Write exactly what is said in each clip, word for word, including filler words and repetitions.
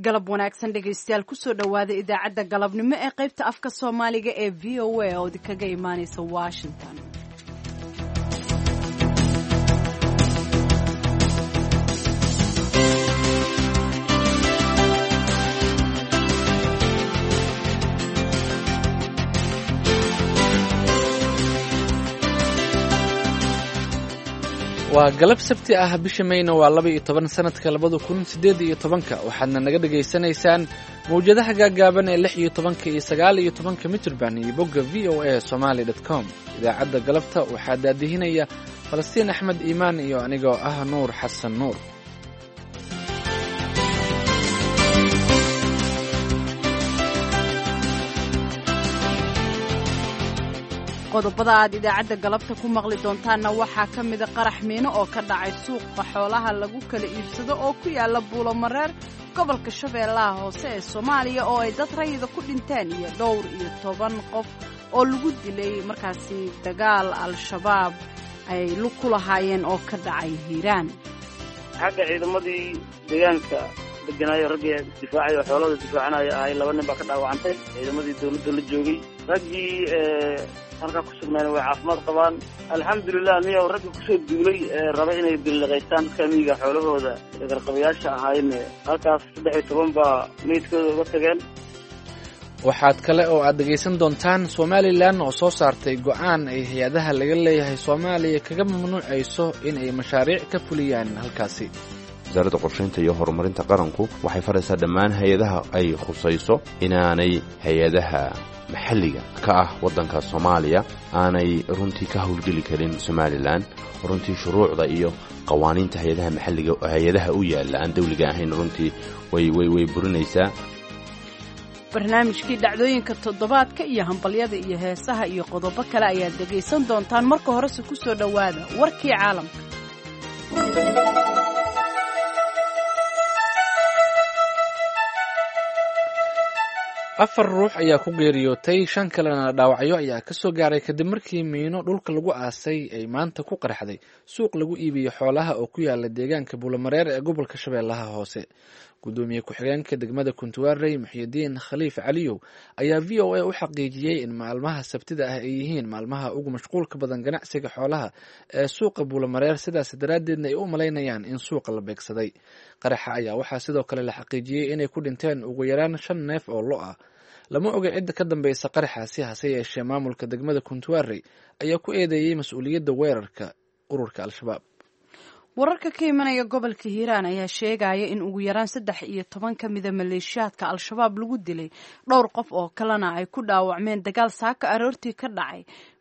galab wanaagsan dhegaystayaal kusoo dhowaada idaacadda galabnimo ee qaybta afka soomaaliga ee v o a oo kaga imaanaysa washington. waa galab sabti ah bisha mayna waa laba iyo toban sanadka labada kun sideed iyo tobanka waxaadna naga dhagaysanaysaan mawjadaha gaagaaban ee lix iyo tobanka iyo sagaal iyo tobanka mitirban iyo bogga v o a somaly dot com. idaacadda galabta waxaa daadihinaya falastiin axmed iimaan iyo anigoo ah nuur xasan nuur. qodobada aad idaacadda galabta ku maqli doontaanna waxaa ka mida qarax miino oo ka dhacay suuqa xoolaha lagu kala iibsado oo ku yaala buulomareer gobolka shabeellaha hoose ee soomaaliya oo ay dad rayida ku dhinteen iyo dhowr iyo toban qof oo lagu dilay markaasi dagaal al-shabaab ay lug ku lahaayeen oo ka dhacay hiiraan. xagga ciidamadii deegaanka deganaayo raggii isdifaacay oo xoolada difaacanaya ahay laba nin baa ka dhaawacantay ciidamadii dawladda la joogay raggii halkaa ku sugnaana way caafimaad qabaan alxamdulilah. niyow ragga kusoo duulay raba inay billiqaystaan dadka miyiga xoolahooda garqabayaasha ahaayeen halkaas saddex iyo toban baa meydkooda uga tageen. waxaad kale oo aad dhegaysan doontaan somalilan oo soo saartay go'aan ay hay-adaha laga leeyahay soomaaliya kaga mamnuucayso in ay mashaariic ka fuliyaan halkaasi. wasaaradda qorshaynta iyo horumarinta qaranku waxay faraysaa dhammaan hay-adaha ay khusayso inaanay hay-adaha maxalliga ka ah waddanka soomaaliya aanay runtii ka howlgeli karin somalilan. runtii shuruucda iyo qawaaniinta hay-adaha maxalliga hay-adaha u yaalla aan dawliga ahayn runtii way way way burinaysaa. barnaamijkii dhacdooyinka toddobaadka iyo hambalyada iyo heesaha iyo qodobo kale ayaad dhegaysan doontaan. marka horese ku soo dhowaada warkii caalamka. afar ruux ayaa ku geeriyootay shan kalena dhaawacyo ayaa ka soo gaaray kadib markii miino dhulka lagu aasay ay maanta ku qarxday suuq lagu iibiyo xoolaha oo ku yaala deegaanka buulomareer ee gobolka shabeellaha hoose. gudoomiye ku-xigeenka degmada kuntuwaarey muxyidiin khaliif caliyow ayaa v o a u xaqiijiyey in maalmaha sabtida ah ay yihiin maalmaha ugu mashquulka badan ganacsiga xoolaha ee suuqa buulomareer, sidaas daraaddeedna ay u malaynayaan in suuqa la beegsaday. qaraxa ayaa waxaa sidoo kale la xaqiijiyey inay ku dhinteen ugu yaraan shan neef oo lo ah. lama oga cidda ka dambaysa qaraxaasi, hase yeeshee maamulka degmada kuntuwaarey ayaa ku eedeeyey mas-uuliyadda weerarka ururka al-shabaab. wararka ka imanaya gobolka hiiraan ayaa sheegaya in ugu yaraan saddex iyo toban ka mida maleeshiyaadka al-shabaab lagu dilay, dhowr qof oo kalena ay ku dhaawacmeen dagaal saaka aroortii ka dhacay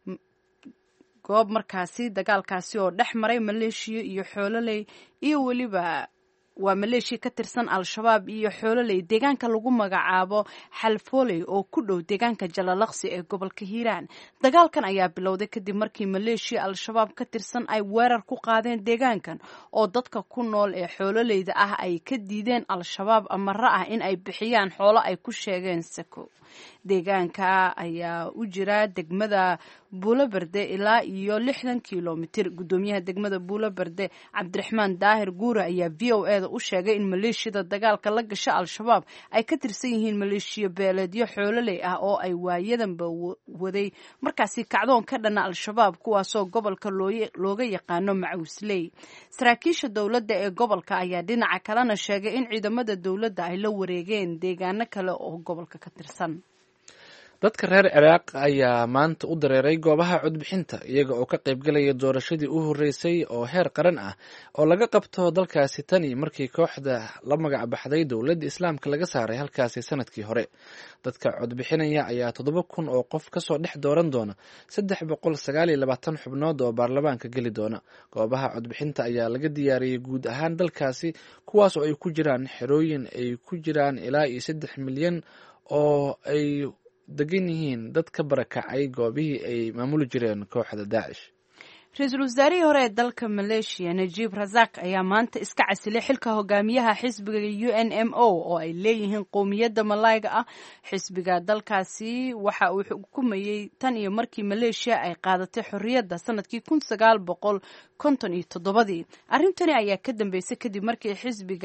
goob markaasi dagaalkaasi oo dhex maray maleeshiya iyo xoololey iyo weliba waa maleeshiya ka tirsan al-shabaab iyo xoololey deegaanka lagu magacaabo xalfooley oo ku dhow deegaanka jalalaqsi ee gobolka hiiraan. dagaalkan ayaa bilowday kadib markii maleeshiya al-shabaab ka tirsan ay weerar ku qaadeen deegaankan oo dadka ku nool ee xoololeyda ah ay ka diideen al-shabaab amaro ah in ay bixiyaan xoolo ay ku sheegeen sako. deegaanka ayaa u jira degmada buuloberde ilaa iyo lixdan kilomitir. gudoomiyaha degmada buuloberde cabdiraxmaan daahir guure ayaa v o a da u sheegay in maleeshiyada dagaalka la gasha al-shabaab ay ka tirsan yihiin maleeshiya beeleedyo xoololey ah oo ay waayadanba waday markaasi kacdoon ka dhana al-shabaab, kuwaasoo gobolka looga yaqaano macuusley. saraakiisha dowladda ee gobolka ayaa dhinaca kalena sheegay in ciidamada dowladda ay la wareegeen deegaano kale oo gobolka ka tirsan. dadka reer ciraaq ayaa maanta u dareeray goobaha codbixinta iyaga oo ka qaybgalaya doorashadii u horreysay oo heer qaran ah oo laga qabto dalkaasi tani markii kooxda la magac baxday dowladda islaamka laga saaray halkaasi sanadkii hore. dadka codbixinaya ayaa toddoba kun oo qof kasoo dhex dooran doona saddex boqol sagaal iyo labaatan xubnood oo baarlamaanka geli doona. goobaha codbixinta ayaa laga diyaariyey guud ahaan dalkaasi, kuwaas oo ay ku jiraan xerooyin ay ku jiraan ilaa iyo saddex milyan oo ay degan yihiin dad ka barakacay goobihii ay maamuli jireen kooxda daacish. ra-iisul wasaarihii hore ee dalka maleeshiya najiib rasaaq ayaa maanta iska casilay xilka hogaamiyaha xisbiga u n m o oo ay leeyihiin qowmiyadda malayga ah. xisbiga dalkaasi waxa uu xukumayey tan iyo markii maleeshiya ay qaadatay xorriyadda sanadkii kun sagaal boqol konton iyo toddobadii. arrintani ayaa ka dambeysay kadib markii xisbiga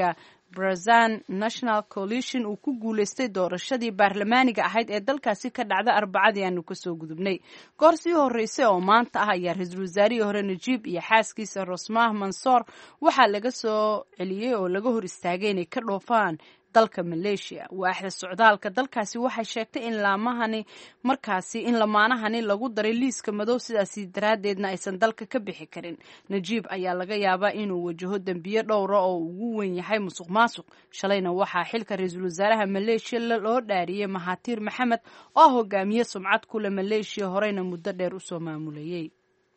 Barzan National Coalition uu ku guuleystay doorashadii baarlamaaniga ahayd ee dalkaasi ka dhacda arbacadii aanu kasoo gudubnay. goor sii horreysay oo maanta ah ayaa ra-iisul wasaarihii hore Najiib iyo xaaskiisa Rosmah Mansour waxaa laga soo celiyey oo laga hor istaagay inay ka dhoofaan dalka Malaysia. waaxda socdaalka dalkaasi waxay sheegtay in laamahani markaasi in lamaanahani lagu daray liiska madow sidaasi daraadeedna aysan dalka ka bixi karin. Najiib ayaa laga yaabaa inuu wajaho dambiyo dhowra oo ugu weyn yahay musuq maasuq. shalayna waxaa xilka ra-iisul wasaaraha Malaysia loo dhaariyey Mahathir Mohamad oo hogaamiye sumcad ku leh Malaysia horeyna muddo dheer u soo maamulayay.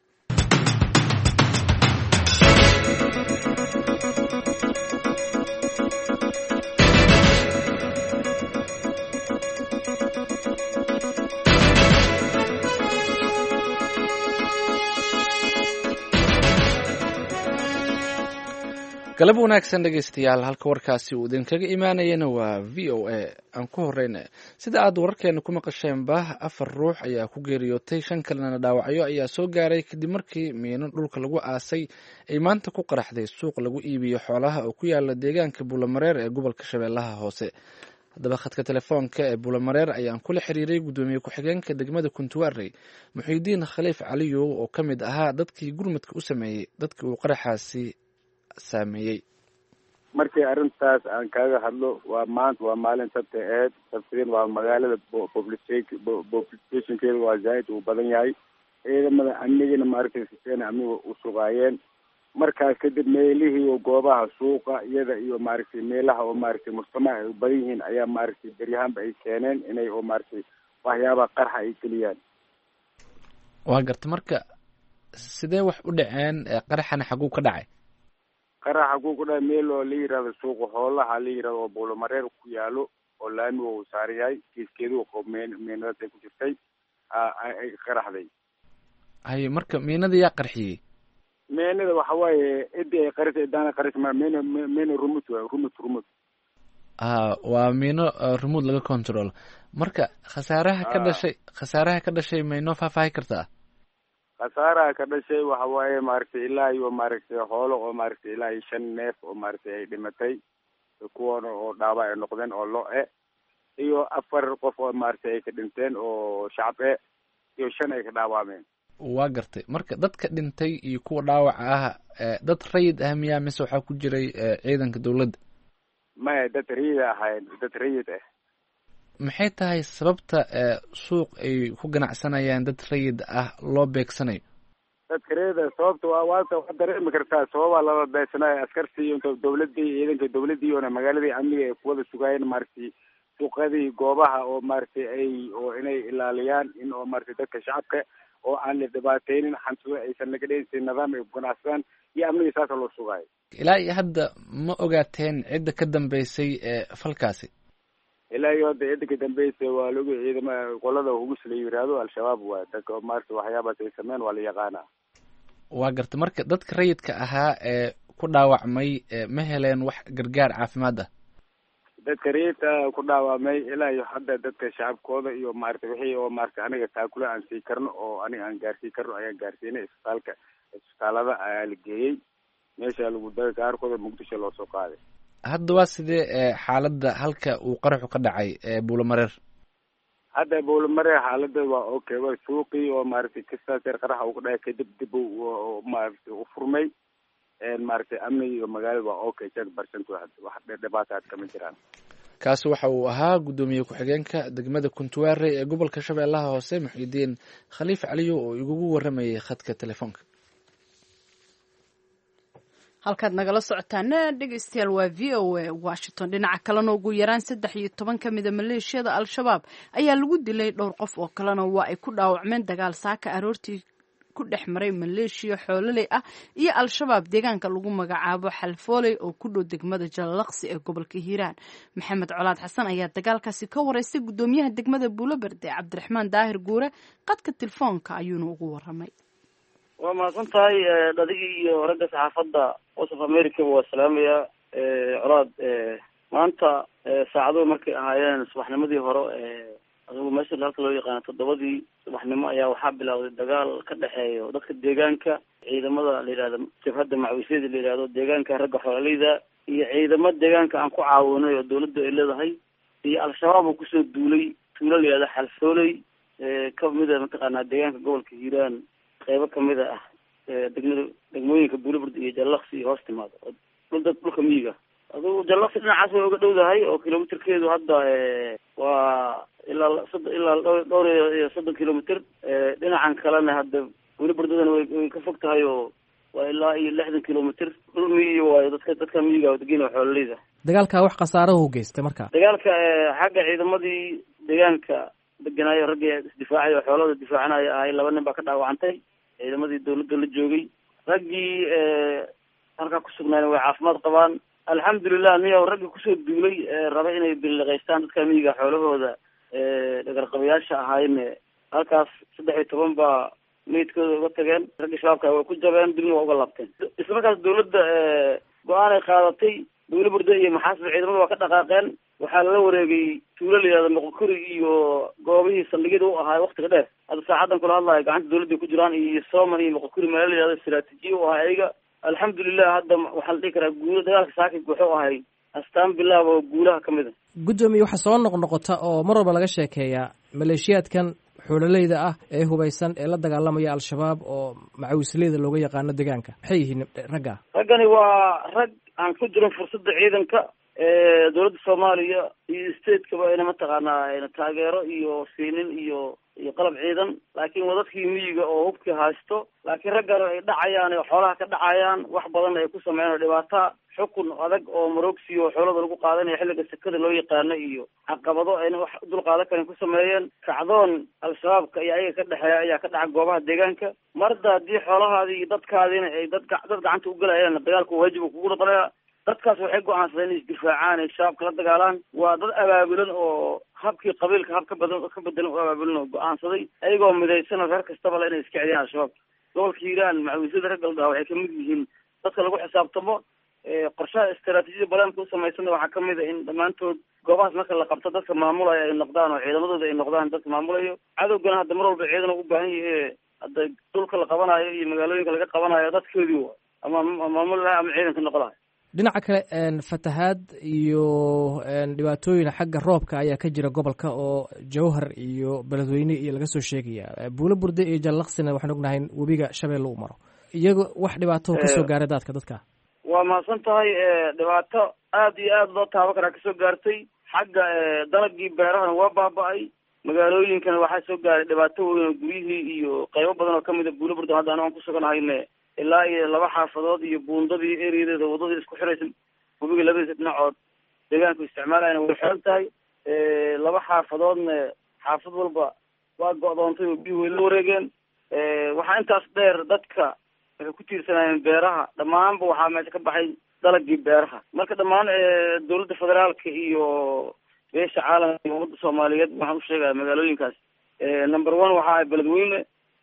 galab wanaagsan dhegaystayaal, halka warkaasi uu idinkaga imaanayana waa v o a. aan ku horeyna sida aad wararkeena ku maqasheenba afar ruux ayaa ku geeriyootay, shan kalena dhaawacyo ayaa soo gaaray kadib markii miino dhulka lagu aasay ay maanta ku qaraxday suuq lagu iibiyo xoolaha oo ku yaala deegaanka Buulamareer ee gobolka Shabeellaha Hoose. haddaba khadka telefoonka ee Buulamareer ayaan kula xiriiray gudoomiye ku-xigeenka degmada Kuntuwaarey Muxiidiin Khaliif Caliyow oo ka mid ahaa dadkii gurmadka u sameeyey dadkii uu qaraxaasi saameeyey. markii arrintaas aan kaaga hadlo waa maanta waa maalin sabti eed sabtiin waa magaalada populationkeeda waa zaaid uu badan yahay. ciidamada amnigina maaragtay siseena amniga u sugaayeen. markaas kadib meelihii oo goobaha suuqa iyada iyo maaragtay meelaha oo maaragtay mujtamaca ay u badan yihiin ayaa maaragtay beryahaanba ay keeneen inay oo maaragtay waxyaabaha qarxa ay geliyaan. waa garta marka sidee wax u dhaceen? qaraxana xaguu ka dhacay? qaraxa xaguu ku dhacay meel oo la yidhahdo suuqa xoolaha la yidhahdo oo Buulamareer ku yaalo oo laamiga uu saaran yahay kiiskeedu meenadaas ay ku jirtay ay qaraxday. haye marka miinada yaa qarxiyey? meenada waxa waaye cidii ay qarisay daana qaris ma meena meena rumut waa rumut rumut ah waa miino rumut laga control. marka khasaaraha ka dhashay khasaaraha ka dhashay ma inoo faahfaahi kartaa? khasaaraha ka dhashay waxa waaye maaragtay ilaa iyo maaragtay xoolo oo maaragtay ilaa iyo shan neef oo maaragtay ay dhimatay, kuwana oo dhaawac ay noqdeen oo lo-e, iyo afar qof oo maaragtay ay ka dhinteen oo shacab e, iyo shan ay ka dhaawacmeen. waa gartay marka dadka dhintay iyo kuwa dhaawaca ah dad rayid ah miyaa mise waxaa ku jiray ciidanka dawladda? maya dad rayid ahayn dad rayid ah. maxay tahay sababta suuq ay ku ganacsanayaan dad rayid ah loo beegsanayo? dadka rayida sababta waa waata waxaad dareemi kartaa sababaa lala beegsanayo askartii iyo dawladii ciidanka dawladii oona magaaladii amniga ay kuwada sugaayeen maaragtay suuqadii goobaha oo maaragtay ay oo inay ilaaliyaan in oo maaragtay dadka shacabka oo aan la dhibaateynin xantida aysan naga dheysin nidaam ay ku ganacsadaan iyo amniga saasa loo sugaayo. ilaa iyo hadda ma ogaateen cidda ka dambeysay ee falkaasi? ilaa iyo hadda cidda ka dambeysay waa lagu ciidama qolada hugus la yiraahdo al-shabaab waa dadka maaragtay waxyaabaas ay sameyn waa la yaqaanaa. waa garta marka dadka rayidka ahaa ee ku dhaawacmay ma heleen wax gargaar caafimaad ah? dadka rayidka ku dhaawacmay ilaa iyo hadda dadka shacabkooda iyo maaragtay wixii oo maaragtay aniga taakula aan sii karno oo aniga aan gaarsii karno ayaan gaarsiinay isbitaalka isbitaalada ayaa la geeyey meesha lagu daray qaarkooda Muqdisho loo soo qaaday. hadda waa sidee xaaladda halka uu qaraxu ka dhacay ee Buulamareer? hadda Buulamareer xaaladda waa okay, waa suuqii oo maaragtay kasta sir qaraxa uu ka dhacay kadib dib uu maaragtay u furmay een maaragtay amniga iyo magaalada waa okay ten percent wax dhibaato aad kama jiraan. kaasi waxa uu ahaa gudoomiye ku-xigeenka degmada Kuntuwaarey ee gobolka Shabeellaha Hoose Muxiidiin Khaliif Caliyow oo igugu waramayay khadka telefoonka. halkaad nagala socotaana dhegeystayaal waa v o a Washington. dhinaca kalena ugu yaraan saddex iyo toban ka mida maleeshiyada al-shabaab ayaa lagu dilay, dhowr qof oo kalena waa ay ku dhaawacmeen dagaal saaka aroortii ku dhex maray maleeshiya xoololey ah iyo al-shabaab deegaanka lagu magacaabo Xalfooley oo ku dhow degmada Jalalaqsi ee gobolka Hiiraan. Maxamed Colaad Xasan ayaa dagaalkaasi ka wareystay gudoomiyaha degmada Buulaberde Cabdiraxmaan Daahir Guure, qadka telefoonka ayuuna ugu waramay. waa mahadsan tahay dhadigii iyo ragga saxaafadda Voice of America waa salaamaya. Colaad maanta saacaduhu markay ahaayeen subaxnimadii hore adugu meesha halka loo yaqaano toddobadii subaxnimo ayaa waxaa bilowday dagaal ka dhexeeyo dadka deegaanka, ciidamada la yidhahdo jabhadda macwisyada la yidhahdo deegaanka ragga xoololeyda iyo ciidamo deegaanka aan ku caawinay oo dawladda ay leedahay iyo al-shabaab oo kusoo duulay tuulo la yidhahdo xalfooley kamida mataqaanaa deegaanka gobolka hiiraan qeybo kamida ah degmada degmooyinka buulabird iyo jallaqsi iyo hoos timaado dhul dad dhulka miyiga. adugu jallaqsi dhinacaas way uga dhowdahay oo kilomitarkeedu hadda waa ilaa sod ilaa dhowr iyo soddon kilomitr. dhinacan kalena hadda buulabirdadan way way ka fog tahay oo waa ilaa iyo lixdan kilomitr. dhul miyi waayo dadka dadka miyiga degena xoololeyda. dagaalka wax khasaarahu geystay marka? dagaalka xagga ciidamadii deegaanka deganaayo ragga isdifaacayo xoolada difaacanaya ahay laba nin baa ka dhaawacantay. ciidamadii dawladda la joogay raggii halkaa kusugnaan way caafimaad qabaan alxamdulilah. niyo raggii kusoo duulay raba inay biliqaystaan dadka miyiga xoolahooda dhagarqabayaasha ahaayeen halkaas saddex iyo toban baa meydkooda uga tageen. raggii shabaabka way ku jabeen dibna waa uga laabteen. isla markaas dawladda go-aan ay qaadatay buulabirda iyo maxaasib ciidamada waa ka dhaqaaqeen. waxaa lala wareegay tuulo la yihahdo moqokuri iyo goobihii saldhigyada u ahaa waktiga dheer. hadda saacadan kula hadlayo gacanta dawladda ku jiraan iyo soman iyo moqokuri meelo la yihahdo istraatiijiya u ahaa ayaga. alxamdulilah hadda waxaa la dhihi karaa guula dagaalka saakib wuxuu ahay astaan bilaab oo guulaha kamid a. guddoomiye waxaa soo noqnoqota oo mar walba laga sheekeeyaa maleeshiyaadkan xoololeyda ah ee hubaysan ee la dagaalamaya al-shabaab oo macawisleyda looga yaqaano deegaanka. maxay yihiin ragga? raggani waa rag aan ku jirin fursadda ciidanka dawladda soomaaliya iyo stateskaba ayna mataqaanaa ayna taageero iyo siinin iyo iyo qalab ciidan, laakiin waa dadkii miyiga oo hubkii haysto. laakiin raggan ay dhacayaan oo xoolaha ka dhacayaan wax badan ay ku sameeyaan oo dhibaata xukun adag oo marogsi oo xoolada lagu qaadanayo xilliga sekada loo yaqaano iyo caqabado ayna wax dul qaadan karin ku sameeyeen. kacdoon al-shabaabka iyo ayaga ka dhexeeya ayaa ka dhaca goobaha deegaanka. marda haddii xoolahaadii iyo dadkaadiina ay dad dad gacanta u galayaan dagaalku waajib kugu noqonaya. dadkaas waxay go-aansadeen inay isdifaacaan ay shabaabka la dagaalaan. waa dad abaabulan oo habkii qabiilka hab ka badan ka bedelan u abaabulan oo go-aansaday ayagoo midaysan oo reer kastaba le inay iska celiyaan al-shabaab. gobolka hiiraan macawisyada ragga la dhaha waxay kamid yihiin dadka lagu xisaabtamo. qorshaha istaraatiijiyada balaanka u samaysan waxaa kamid a in dhammaantood goobahaas marka la qabto dadka maamulaya ay noqdaan oo ciidamadooda ay noqdaan dadka maamulayo. cadowgana hadda mar walba ciidan u baahan yahe hadda dhulka la qabanayo iyo magaalooyinka laga qabanayo dadkoodii wa ama maamul laha ama ciidanka noqo lahay. dhinaca kale fatahaad iyo dhibaatooyin xagga roobka ayaa ka jira gobolka oo jawhar iyo beledweyne iyo laga soo sheegaya. buulaburde iyo jallaqsina waxaan ognahay webiga shabeelle u maro. iyaga wax dhibaato kasoo gaaray daadka dadka? waa mahadsan tahay. dhibaato aada iyo aada loo taabo karaa kasoo gaartay. xagga dalagii beerahana waa baaba-ay. magaalooyinkana waxaa soo gaaray dhibaato weyn oo guryihii iyo qeybo badan oo kamid a buulaburde hadda anigo aan kusuganahayne ilaa iyo laba xaafadood iyo buundadii eriyadeeda wadadii isku xiraysa webiga labadiisa dhinacood deegaanku isticmaalayana way xiran tahay. laba xaafadoodna xaafad walba waa go-doontay oo biyuhu way la wareegeen. waxaa intaas dheer dadka waxay ku tiirsanayeen beeraha. dhammaanba waxaa meesha ka baxay dalagii beeraha. marka dhammaan dawladda federaalka iyo beesha caalamka iyo ummadda soomaaliyeed waxaan usheegaya magaalooyinkaas number one waxa ay beledweyne,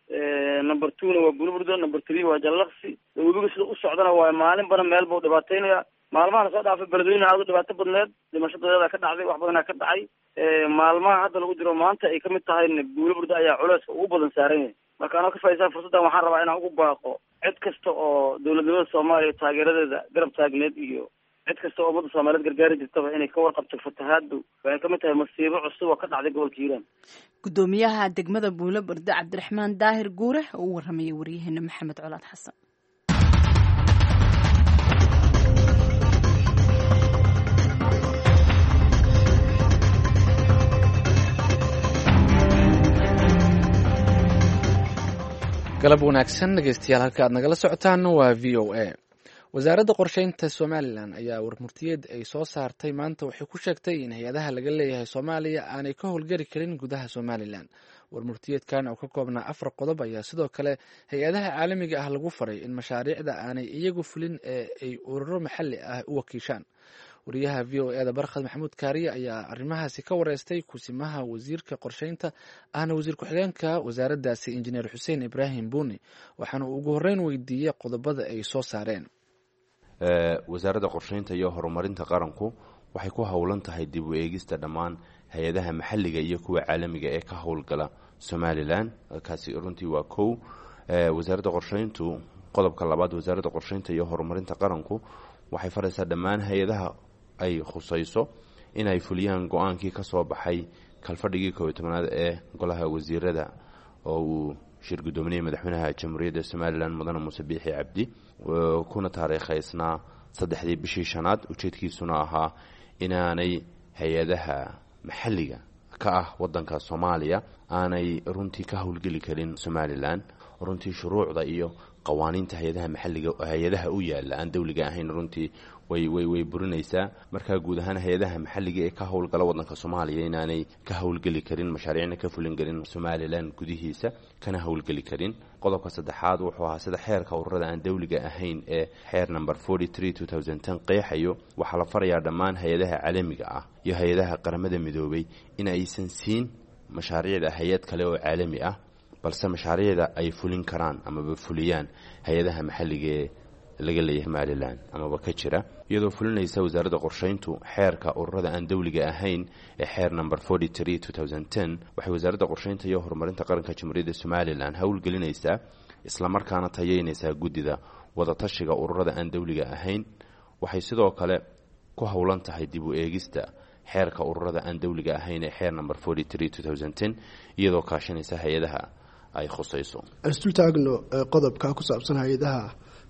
number two na waa buulaburde, number three waa jallaqsi. webiga sida u socdana waa maalin badan meel bau dhibaateynaya. maalmaha lasoo dhaafay beledweyne aada u dhibaato badneed. dhimasho dadeeda ka dhacday, wax badanaa ka dhacay. maalmaha hadda lagu jiro maanta ay kamid tahay buulaburde ayaa culeyska ugu badan saaran yahay. marka anoo ka faa'iidaysan fursaddan waxaan rabaa inaan ugu baaqo cid kasta oo dawladnimada soomaaliya taageeradeeda garab taagneed iyo cid kasta oo ummadda soomaaliyeed gargaari jirtaba inay ka warqabto fatahaadu waxay kamid tahay masiibo cusub oo ka dhacday gobolka hiiraan. guddoomiyaha degmada buulaburde cabdiraxmaan daahir guure oo u waramayay waryaheena maxamed colaad xasan. galab wanaagsan dhegeystayaal, halka aad nagala socotaan waa v o a. wasaaradda qorsheynta somalilan ayaa warmurtiyeed ay soo saartay maanta waxay ku sheegtay in hay-adaha laga leeyahay soomaaliya aanay ka howlgari karin gudaha somalilan. warmurtiyeedkan oo ka koobnaa afar qodob ayaa sidoo kale hay-adaha caalamiga ah lagu faray in mashaariicda aanay iyagu fulin ee ay ururo maxalli ah u wakiishaan. wariyaha v o e da barkhad maxamuud kaariye ayaa arrimahaasi ka wareystay kusimaha wasiirka qorsheynta ahna wasiir ku-xigeenka wasaaraddaasi injineer xuseen ibraahim buuni waxaana uu ugu horreyn weydiiyey qodobada ay soo saareen. wasaaradda qorsheynta iyo horumarinta qaranku waxay ku howlan tahay dib u eegista dhammaan hay-adaha maxalliga iyo kuwa caalamiga ee ka howlgala somalilan. kaasi runtii waa kow. wasaaradda qorsheyntu qodobka labaad, wasaaradda qorsheynta iyo horumarinta qaranku waxay faraysaa dhammaan hay-adaha ay khusayso inay fuliyaan go-aankii ka soo baxay kalfadhigii koob iyo tobanaad ee golaha wasiirada oo uu shir guddoominayay madaxweynaha jamhuuriyadda somalilan mudane muuse biixi cabdi, kuna taariikhaysnaa saddexdii bishii shanaad. ujeedkiisuna ahaa inaanay hay-adaha maxalliga ka ah wadanka soomaaliya aanay runtii ka howlgeli karin somalilan. runtii shuruucda iyo qawaaniinta hay-adaha maxalliga hay-adaha u yaalla aan dawliga ahayn runtii way way way burinaysaa. markaa guud ahaan hay-adaha maxalliga ee ka howlgala wadanka soomaaliya inaanay ka howlgeli karin, mashaariicna ka fulin karin somalilan gudihiisa, kana howlgeli karin. qodobka saddexaad wuxuu ahaa sida xeerka ururada aan dawliga ahayn ee xeer number forty three two thousand ten qeexayo, waxaa la farayaa dhammaan hay-adaha caalamiga ah iyo hay-adaha qaramada midoobay in aysan siin mashaariicda hay-ad kale oo caalami ah, balse mashaariicda ay fulin karaan amaba fuliyaan hay-adaha maxalliga ee laga leeyahay somalilan amaba ka jira, iyadoo fulinaysa wasaaradda qorsheyntu xeerka ururada aan dawliga ahayn ee xeer number forty three two thousand ten. waxay wasaaradda qorsheynta iyo horumarinta qaranka jamhuuriyadda somalilan howlgelinaysaa islamarkaana tayeynaysaa guddida wadatashiga ururada aan dawliga ahayn. waxay sidoo kale ku howlan tahay dib u eegista xeerka ururada aan dawliga ahayn ee xeer number forty three two thousand ten iyadoo kaashanaysa hay-adaha ay khusayso. isdul taagno qodobka ku saabsan hay-adaha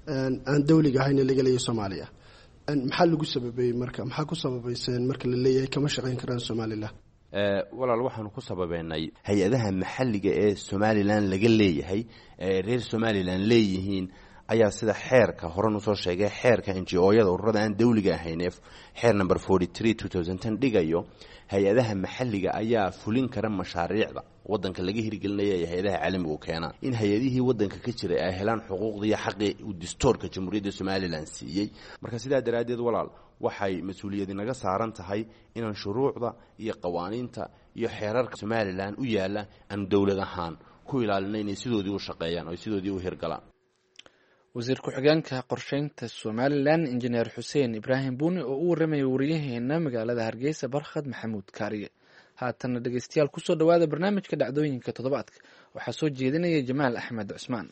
aan dawliga ahayn ee laga leeyahay soomaaliya, maxaa lagu sababeeyey marka maxaa ku sababayseen marka la leeyahay kama shaqayn karaan somalilan? walaal waxaanu ku sababeynay hay-adaha maxalliga ee somalilan laga leeyahay ee reer somalilan leeyihiin ayaa sida xeerka horan usoo sheegay xeerka n g o-yada ururada aan dawliga ahayn ee xeer number forty three two thousand ten dhigayo hay-adaha maxalliga ayaa fulin kara mashaariicda wadanka laga hirgelinaya ee hay-adaha caalamiga u keenaan. in hay-adihii wadanka ka jiray ay helaan xuquuqdiiyo xaqii uu dastuurka jamhuuriyadda somalilan siiyey. marka sidaa daraaddeed walaal waxay mas-uuliyadi naga saaran tahay inaan shuruucda iyo qawaaniinta iyo xeerarka somalilan u yaalla aan dowlad ahaan ku ilaalina inay sidoodii u shaqeeyaan oo sidoodii u hirgalaan. wasiir ku-xigeenka qorsheynta somalilan injineer xuseen ibraahim buuni oo u warramaya wariyaheena magaalada hargeysa barkhad maxamuud kaariye. haatana dhegeystayaal kusoo dhawaada barnaamijka dhacdooyinka toddobaadka, waxaa soo jeedinaya jamaal axmed cusmaan.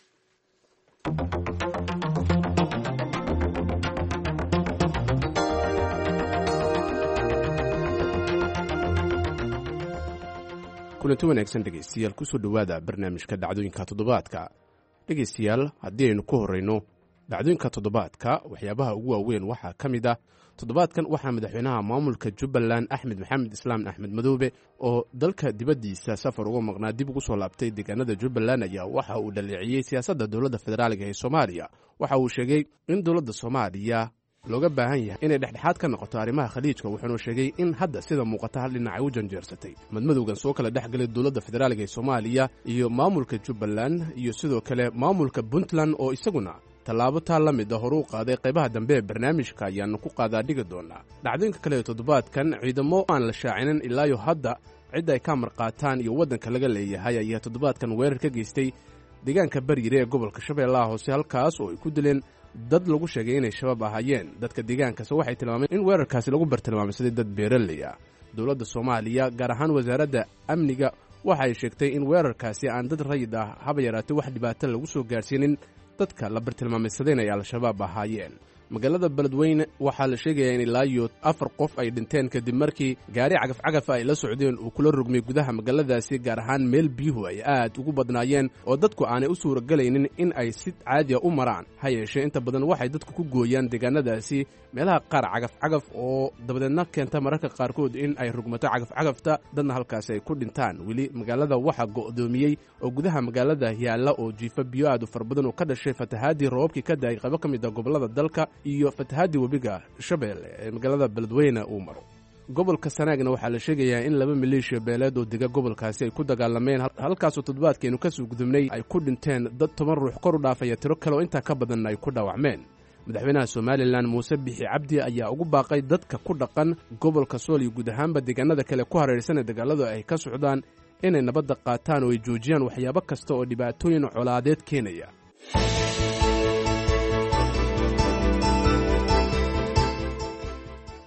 kulanti wanaagsan dhegeystayaal kusoo dhawaada barnaamijka dhacdooyinka toddobaadka. dhegeystayaal haddii aynu ku horreyno dhacdooyinka toddobaadka, waxyaabaha ugu waaweyn waxaa ka mid ah toddobaadkan waxaa madaxweynaha maamulka jubbaland axmed maxamed islaam axmed madoobe oo dalka dibaddiisa safar uga maqnaa dib ugu soo laabtay deegaanada jubbaland ayaa waxa uu dhaleeciyey siyaasadda dowladda federaaliga ee soomaaliya. waxa uu sheegay in dowladda soomaaliya looga baahan yahay inay dhexdhexaad ka noqoto arrimaha khaliijka, wuxuuna sheegay in hadda sida muuqata hal dhinac ay u janjeersatay madmadowgan soo kala dhex galay dowladda federaaliga ee soomaaliya iyo maamulka jubbaland iyo sidoo kale maamulka puntland oo isaguna tallaabo taa la mid a horu u qaaday qaybaha dambe ee barnaamijka ayaanu ku qaadaa dhigi doonaa. dhacdooyinka kale ee toddobaadkan, ciidamo aan la shaacinin ilaayo hadda cid ay ka marqaataan iyo waddanka laga leeyahay ayaa toddobaadkan weerar ka geystay deegaanka baryire ee gobolka shabeellaha hoose, halkaas oo ay ku dileen dad lagu sheegay inay shabaab ahaayeen. dadka deegaankase waxay tilmaameen in weerarkaasi lagu bartilmaamsaday dad beeraley ah. dowladda soomaaliya gaar ahaan wasaaradda amniga waxa ay sheegtay in weerarkaasi aan dad rayid ah haba yaraatay wax dhibaato lagu soo gaarsiinin dadka la bartilmaameysadeen ay al-shabaab ahaayeen. magaalada beledweyne waxaa la sheegayaa in ilaa iyo afar qof ay dhinteen kadib markii gaari cagafcagafa ay la socdeen uu kula rogmay gudaha magaaladaasi, gaar ahaan meel biyuhu ay aad ugu badnaayeen oo dadku aanay u suuragelaynin in ay si caadiya u maraan. ha yeeshee inta badan waxay dadku ku gooyaan deegaanadaasi meelaha qaar cagafcagaf oo dabadeedna keenta mararka qaarkood in ay rogmato cagafcagafta, dadna halkaasi ay ku dhintaan. weli magaalada waxaa go'doomiyey oo gudaha magaalada yaalla oo jiifa biyo aad u fara badan oo ka dhashay fatahaadii roobabkii ka da'ay qaybo ka mid a gobollada dalka iyo fatahaadii webiga shabeelle ee magaalada beledweyne uu maro. gobolka sanaagna waxaa la sheegayaa in laba maleeshiya beeleed oo dega gobolkaasi ay ku dagaalameen, halkaasoo toddobaadkeenu ka soo gudubnay ay ku dhinteen dad toban ruux kor u dhaafaya tiro kale oo intaa ka badan ay ku dhaawacmeen. madaxweynaha somalilan muuse bixi cabdi ayaa ugu baaqay dadka ku dhaqan gobolka sool iyo guud ahaanba deegaanada kale ku hareeraysan ee dagaaladu ay ka socdaan inay nabadda qaataan oo ay joojiyaan waxyaabo kasta oo dhibaatooyin colaadeed keenaya.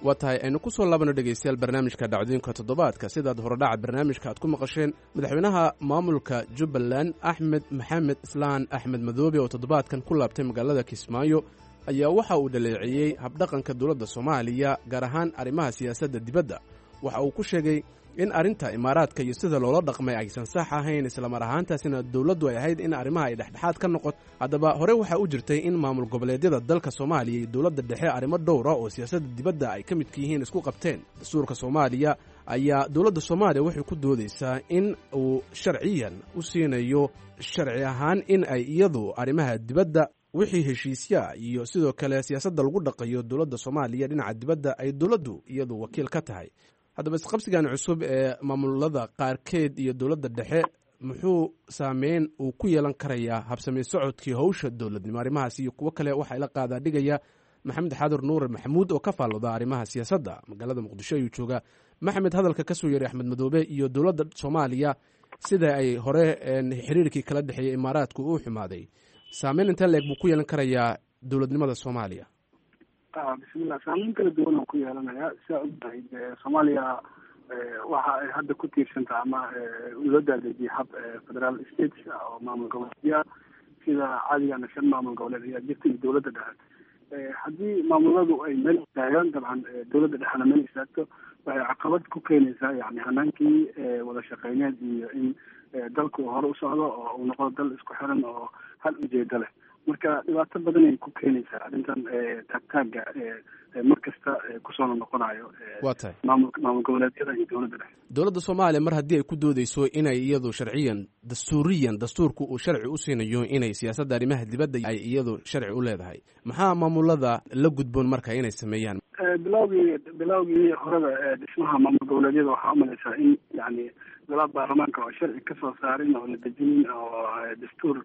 waa tahay aynu ku soo laabano dhegaystayaal barnaamijka dhacdooyinka toddobaadka sidaad horodhaca barnaamijka aad ku maqasheen madaxweynaha maamulka jubbaland axmed maxamed islaan axmed madoobe oo toddobaadkan ku laabtay magaalada kismaayo ayaa waxa uu dhaleeceeyey habdhaqanka dowladda soomaaliya gaar ahaan arrimaha siyaasadda dibadda waxa uu ku sheegay in arrinta imaaraadka iyo sida loola dhaqmay aysan sax ahayn islamar ahaantaasina dowladdu ay ahayd in arrimaha ay dhexdhexaad ka noqoto haddaba hore waxaa u jirtay in maamul goboleedyada dalka soomaaliya iyo dowladda dhexe arrimo dhowra oo siyaasadda dibadda ay ka midka yihiin isku qabteen dastuurka soomaaliya ayaa dowladda soomaaliya waxay ku doodaysaa in uu sharciyan u siinayo sharci ahaan in ay iyadu arrimaha dibadda wixii heshiisyaa iyo sidoo kale siyaasadda lagu dhaqayo dowladda soomaaliya dhinaca dibadda ay dowladdu iyadu wakiil ka tahay haddaba isqabsigan cusub ee maamulada qaarkeed iyo dowladda dhexe muxuu saameyn uu ku yeelan karayaa habsamey socodkii howsha dowladnimo arrimahaas iyo kuwo kale waxaa ila qaadaa dhigaya maxamed xaadir nuure maxamuud oo ka faallooda arrimaha siyaasadda magaalada muqdisho ayuu joogaa maxamed hadalka ka soo yeeray axmed madoobe iyo dowladda soomaaliya sida ay hore xiriirkii kala dhexeeyey imaaraadku uu xumaaday saameyn intee leeg buu ku yeelan karayaa dowladnimada soomaaliya bismillah saameyn kala duwan oo ku yeelanaya sidaa ogtahay soomaaliya waxa ay hadda ku tiirsantaha ama loo daadejiyay hab federal states oo maamul goboleedya sida caadigaana shan maamul goboleed ayaa jirta iyo dowladda dhexe haddii maamuladu ay meel istaagaan dabcan dowladda dhexena meel istaagto waxay caqabad ku keenaysaa yani hanaankii wada shaqeyneed iyo in dalku hore u socdo oo uu noqdo dal isku xiran oo hal ujeedo leh marka dhibaato badan ay ku keenaysaa arrintan taagtaaga mar kasta kusoo noqonayo waa tahay maamul maamul goboleedyada iyo dowladda dhexe dowladda soomaaliya mar haddii ay ku doodeyso inay iyadu sharciyan dastuuriyan dastuurku uu sharci u siinayo inay siyaasadda arrimaha dibadda ay iyadu sharci u leedahay maxaa maamulada la gudboon marka inay sameeyaan bilowgii bilowgii horada dhismaha maamul goboleedyada waxaa umalaysaa in yani golaha baarlamaanka oo sharci kasoo saarin oo la dejinin oo dastuur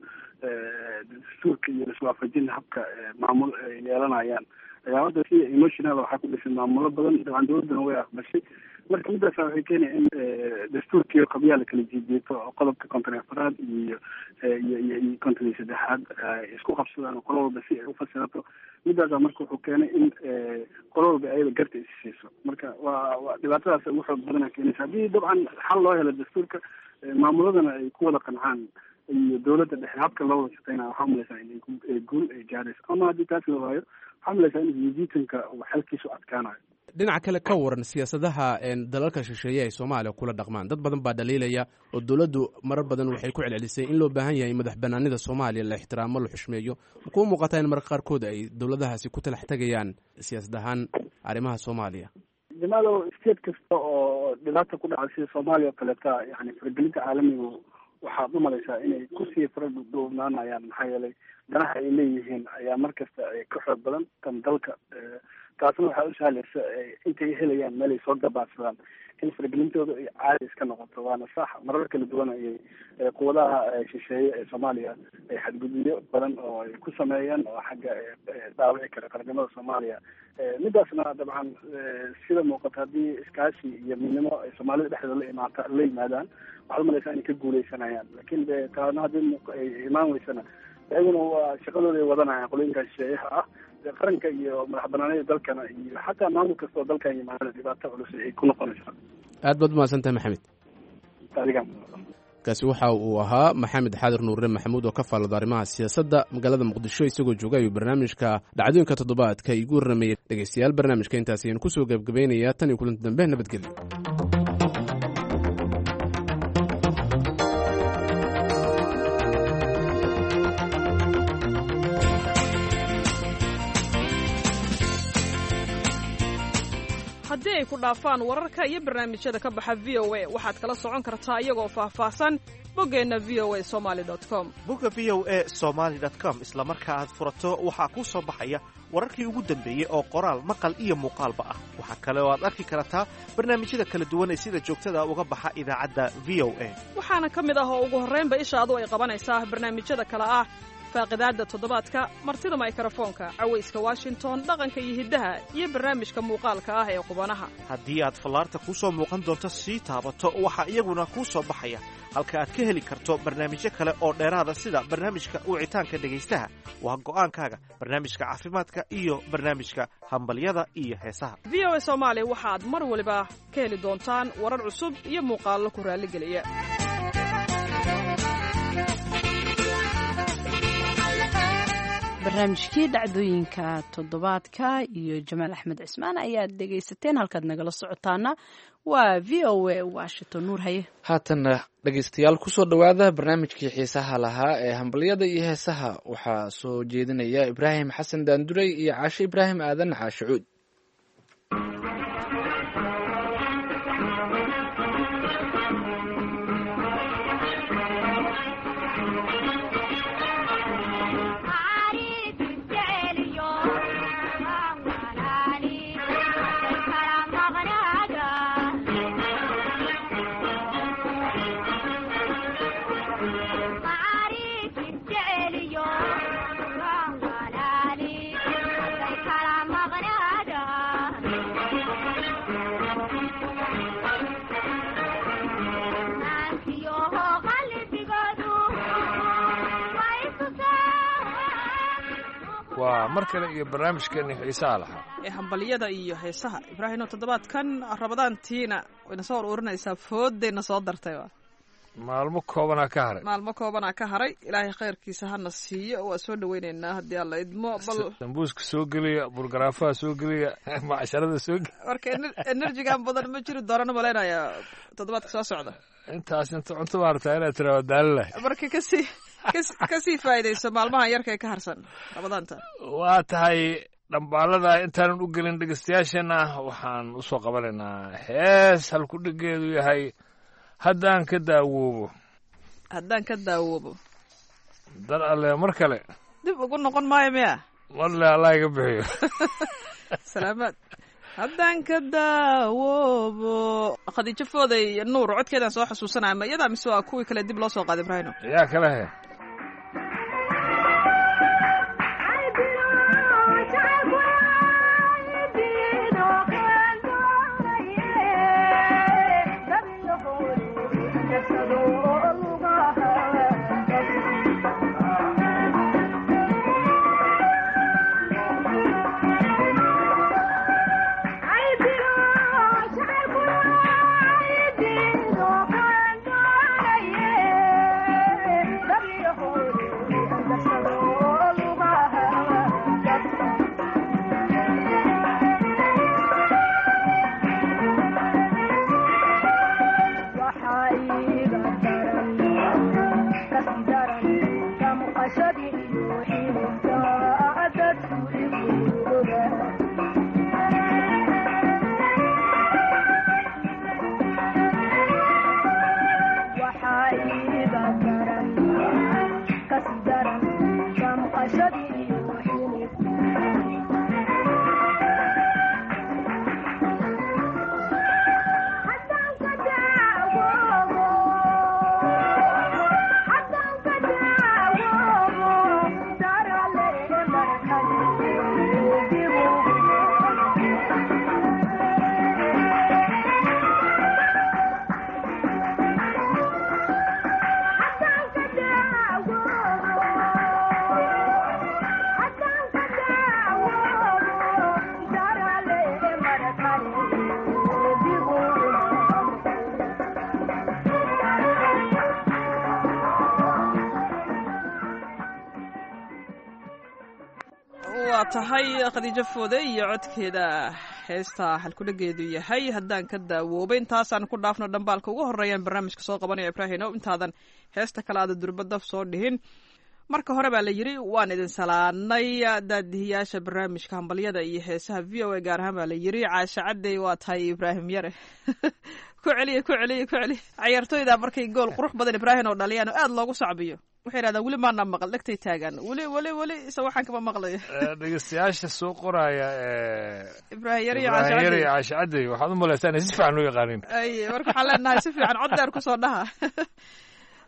dastuurka iyo iswaafajin habka maamul ay yeelanayaan ayaa hadda si emotional waxaa ku dhisan maamulo badan dabcan dowladdana way aqbashay marka midaasa waxay keenaya in dastuurkii qabyaala kala jiijeeto oo qodobka konton iyo afaraad iyo iyo iyo konton iyo saddexaad isku qabsadaan oo qolo walba si ay ufasirato midaasa marka wuxuu keenay in qolo walba ayada garta is siiso marka waa waa dhibaatadaas ugu xoog badana keenaysa haddii dabcan xal loo helo dastuurka maamuladana ay ku wada qancaan iyo dowladda dhexe habka loo wada shaqeynaya waxaa umalaysaa in guul ay gaarayso ama haddii taas la waayo waxaa umalaysaa in jiijiitanka uu xalkiisu adkaanayo dhinaca kale ka waran siyaasadaha dalalka shisheeye ay soomaaliya kula dhaqmaan dad badan baa dhaliilaya oo dowladdu marar badan waxay ku celcelisay in loo baahan yahay madax banaanida soomaaliya la ixtiraamo la xushmeeyo makuu muuqataa in marka qaarkood ay dowladahaasi ku talax tegayaan siyaasad ahaan arrimaha soomaaliya jamaado state kasta oo dhibaata ku dhaca sida soomaaliya oo kaleeta yani faragelinta caalamigu waxaad umalaysaa inay kusii faradhuubnaanayaan maxaa yeelay danaha ay leeyihiin ayaa mar kasta ka xoog badan kan dalka taasna waxaa u sahlaysa intay helayaan meel ay soo gabaadsadaan in faragelintooda ay caadi iska noqoto waana sax marar kala duwan ayay quwadaha shisheeye ee soomaaliya ay xadgudubyo badan oo ay ku sameeyeen oo xagga dhaawici kara qaranimada soomaaliya midaasna dabcan sida muuqata haddii iskaashi iyo midnimo ay soomaalida dhexdooda la imaata la yimaadaan waxaad umalaysaa inay ka guuleysanayaan lakin de taana haddii ay imaan weysana iyaguna waa shaqadooda ay wadanayaan qolooyinka shisheeyaha ah qaranka iyo madax banaanida dalkana iyo xataa maamul kasta oo dalkan yimaada dhibaato culus ay ku noqonaysaa aad baad umahadsantahay maxamed adiga kaasi waxa uu ahaa maxamed xaadir nuure maxamuud oo ka faallooda arrimaha siyaasadda magaalada muqdisho isagoo jooga ayuu barnaamijka dhacdooyinka toddobaadka igu warramayay dhegeystayaal barnaamijka intaas ayaan kusoo gebgabaynayaa tan iyo kulanti dambe nabadgelyo haddii ay ku dhaafaan wararka iyo barnaamijyada ka baxa v o a waxaad kala socon kartaa iyagoo faahfaahsan boggeenna v o a somaali dot com bogga v o a somaali dot com isla marka aad furato waxaa kuu soo baxaya wararkii ugu dambeeyey oo qoraal maqal iyo muuqaalba ah waxaa kale oo aad arki kartaa barnaamijyada kala duwan ee sida joogtada uga baxa idaacadda v o a waxaana ka mid ah oo ugu horraynba ishaadu ay qabanaysaa barnaamijyada kale ah faaqidaadda toddobaadka martida mikrofoonka cawayska washington dhaqanka iyo hiddaha iyo barnaamijka muuqaalka ah ee qubanaha haddii aad fallaarta kuu soo muuqan doonto sii taabato waxaa iyaguna kuu soo baxaya halka aad ka heli karto barnaamijyo kale oo dheeraada sida barnaamijka wicitaanka dhegaystaha waa go'aankaaga barnaamijka caafimaadka iyo barnaamijka hambalyada iyo heesaha v o a soomaali waxaad mar waliba ka heli doontaan warar cusub iyo muuqaallo ku raalligeliya barnaamijkii dhacdooyinka toddobaadka iyo jamaal axmed cismaan ayaad dhegaysateen halkaad nagala socotaana waa v o a washington nuur haye haatanna dhegaystayaal kusoo dhowaada barnaamijkii xiisaha lahaa ee hambalyada iyo heesaha waxaa soo jeedinaya ibraahim xasan daanduray iyo caashe ibraahim aadan caashe cuud waa mar kale iyo barnaamijkeeni xiisaha lahaa ee hambalyada iyo heesaha ibraahim oo toddobaadkan rabadaantiina wayna soo ururinaysaa foodayna soo dartay maalmo koobanaa ka haray maalmo koobanaa ka haray ilaahay khayrkiisa hana siiyo waa soo dhaweynaynaa haddii alla idmo bal sambuuska soo geliya burgaraafaha soo geliya macsharada soo geliya marka enerjigan badan ma jiri doonana malaynayaa toddobaadka soo socda intaas inta cunto maartaa inaad tiraa daalilahay marka kasii kasii faa'idayso maalmahan yarka ee ka harsan rabadaanta waa tahay dhambaalada intaanan u gelin dhegeystayaasheenna waxaan u soo qabanaynaa hees halkudhigeedu yahay haddaan ka daawoobo haddaan ka daawoobo dar alle mar kale dib ugu noqon maayo miya marle allah iga bixiyo salaamaad haddaan ka daawoobo khadiijo fooday nuur codkeedaan soo xasuusanaya ma iyadaa mise waa kuwii kale dib loo soo qaaday ibraahino yaa kale he tahay khadiijo foode iyo codkeeda heesta halkudhageedu yahay haddaan ka daawoobay intaasaan ku dhaafno dhambaalka ugu horeeyaan barnaamijka soo qabanaya ibraahino intaadan heesta kale aada durbadaf soo dhihin marka hore baa la yidhi waan idin salaanay daadihiyaasha barnaamijka hambalyada iyo heesaha v o a gaar ahaan baa la yidhi caashe cadey waa tahay ibraahim yare ku celiya ku celiya ku celiya cayaartooyda markay gool qurux badan ibraahim oo dhaliyaan oo aada loogu sacbiyo waxay yidhahdaan weli maana maqal dhegtay taagaan weli weli weli isa waxaan kama maqlayo dhegeystayaasha soo qoraya ibraahim yare iyo caashe cadey waxaad u malaysaa inay si fiican u yaqaanin ay marka waxaan leenahay si fiican cod dheer kusoo dhaha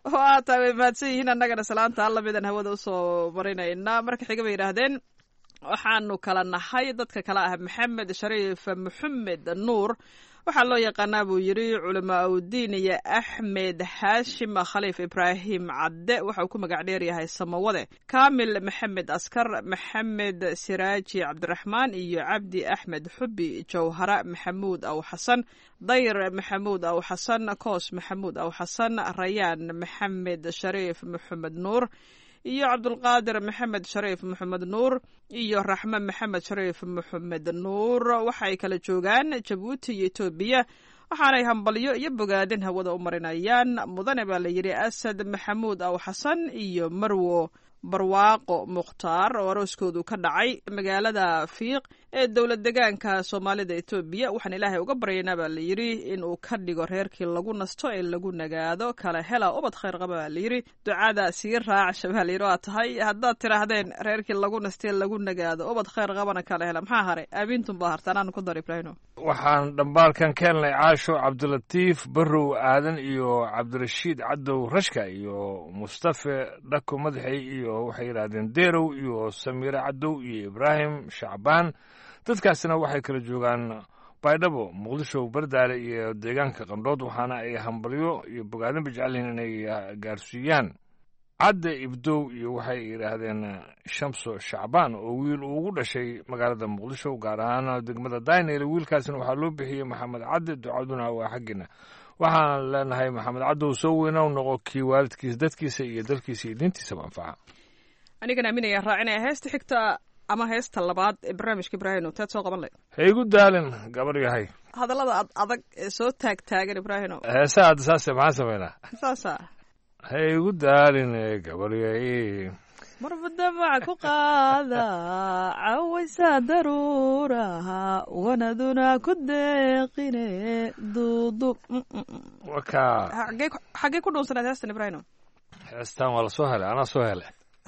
waa taa way mahadsan yihiin annagana salaanta alla midaan hawada usoo marinaynaa marka xiga bay yidhaahdeen waxaanu kala nahay dadka kale ah maxamed shariif maxamed nuur waxaa loo yaqaanaa buu yidhi culamaa udiin iyo axmed xaashim khaliif ibraahim cadde waxa uu ku magac dheer yahay samawade kaamil maxamed askar maxamed siraaji cabdiraxmaan iyo cabdi axmed xubi jawhara maxamuud aw xasan dayr maxamuud aw xasan koos maxamuud aw xasan rayaan maxamed shariif maxamed nuur iyo cabdulqaadir maxamed shariif maxamed nuur iyo raxme maxamed shariif maxamed nuur waxay kala joogaan jabuuti iyo etoobiya waxaanay hambalyo iyo bogaadin hawada u marinayaan mudane baa la yidhi asad maxamuud aw xasan iyo marwo barwaaqo mukhtaar oo arooskoodu ka dhacay magaalada fiiq ee dowlad degaanka soomaalida etoobiya waxaan ilaahay uga baryaynaa baa la yidhi inuu ka dhigo reerkii lagu nasto ee lagu nagaado kala hela ubad khayr qaba baa la yidhi ducada sii raacsha baa la yidhi waa tahay haddaad tidhaahdeen reerkii lagu nastee lagu nagaado ubad khayr qabana kala hela maxaa haray aabiintun baa harta anaan ku dar ibraahino waxaan dhambaalkan ka helnay caasho cabdilatiif barrow aadan iyo cabdirashiid cadow rashka iyo mustafe dhako madaxey iyo waxay yidhaahdeen deerow iyo samiire cadow iyo ibraahim shacbaan dadkaasina waxay kala joogaan baydhabo muqdisho bardaale iyo deegaanka qandhood waxaana ay hambalyo iyo bogaadinba jecelyihiin inay gaarsiiyaan cadde ibdow iyo waxay yidhaahdeen shamso shacbaan oo wiil uu ugu dhashay magaalada muqdisho gaar ahaan degmada daynel wiilkaasina waxaa loo bixiyey maxamed cadde ducaduna waa xaggiina waxaan leenahay maxamed caddow soo weyna u noqo kii waalidkiisa dadkiisa iyo dalkiisa iyo diintiisaba anfaca anigana aaminaya raacinaya heesta xigta ama heesta labaad ee barnaamijka ibraahino teed soo qaban leh ha igu daalin gabar yahay hadallada ad adag ee soo taag taagan ibraahino heesaha hadda saase maxaan samaynaa saasa ha igu daalin gabar yahay marba damac ku qaada cawaysa daruuraha wanaduna ku deeqine duudub waka xaggee ku dhuunsanayd heestan ibraahino heestan waa la soo helay anaa soo helay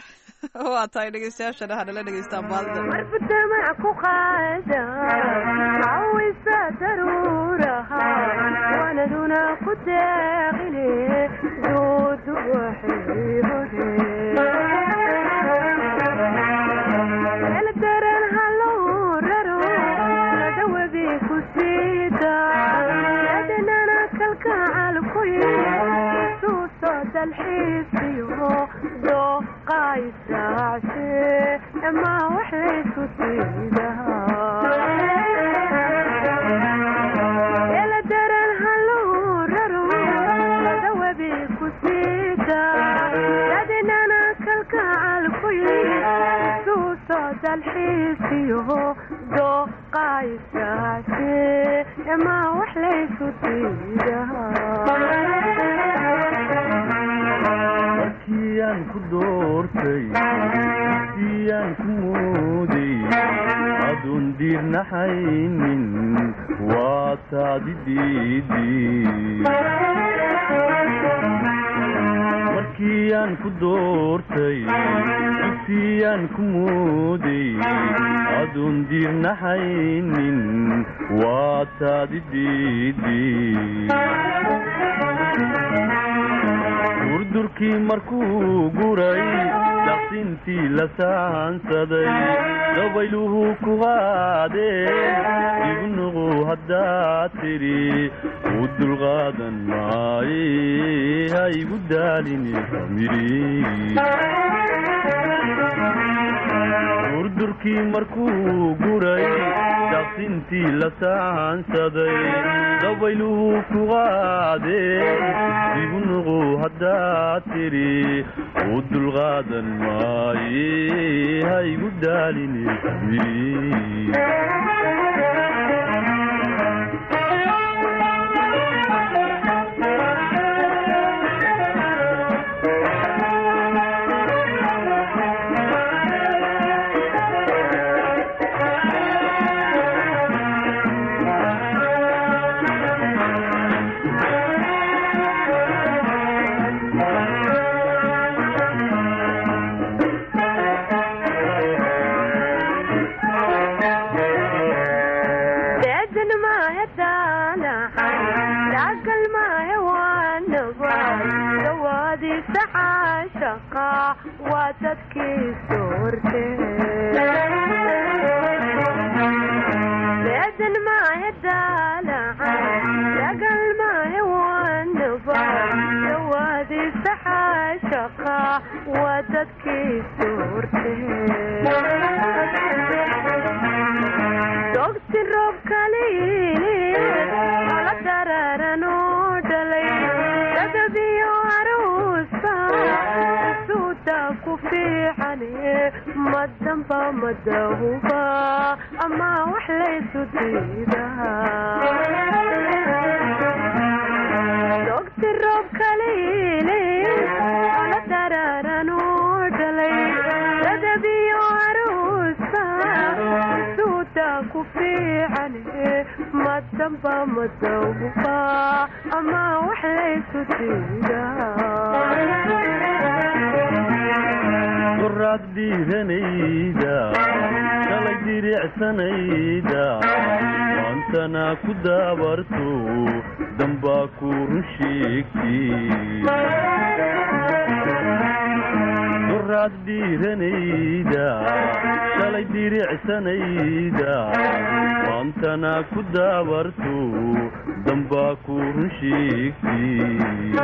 waa tahay dhegeystayaashana hadhala dhegeystaan baadida marba damac ku qaada cawaysa daruuraha wanaduna ku deeqine duudub waxay hore dalxiisiyo dooqaysaace ama waxlaysu siidahaa ela daran haluu raro dawabi ku siida yadinana kalkacal ku yii suuso dalxiisiyo dooqaysaace ama waxlaysu siidahaa markiyaan ku doortay siyaan ku mooday aduun diirnaxaynin waa taadi diidi markiyaan ku doortay siyaan ku mooday aduun diirnaxaynin waa taadi diidi durdurkii markuu guray daqsintii la saansaday dabayluhu ku qaadeen igu nuqu haddaad tidhi u dulqaadan maaye ha igu daalini famiri durdurkii markuu guray daqsintii la saansaday dabayluhu ku qaadeen igu nuqu haddaad tidhi u dulqaadan maaye ha igu daalini famiri waa dadkii soorte leedan maahe daalaca dagal maahe wanaba dawaadiisa xaashaqa waa dadkii soorte dogsi roob kaliili ala dararan oo dhalay dadabiyo aruusa suuda ku fiicane madamba madahuba ama wax laysu diidaa dogsi roob kaliili ala dararan oo dhalay dadabiyo aruusa suuda ku fiicane madamba madahuba ama wax laysu diidaa qoraad dhiiranayda shalay diricsanayda maantana ku daabarto dambaa ku run sheegtay qoraad dhiiranayda shalay diricsanayda maantana ku daabarto dambaa ku run sheegtay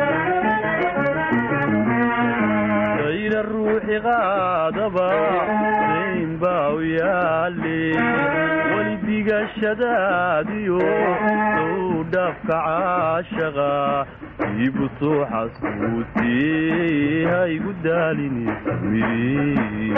ayna ruuxi qaadaba dayn baa u yaale weli digashadaadiyo sow dhaafka caashaqa iibu soo xasuusiyey ha igu daalinaysamiri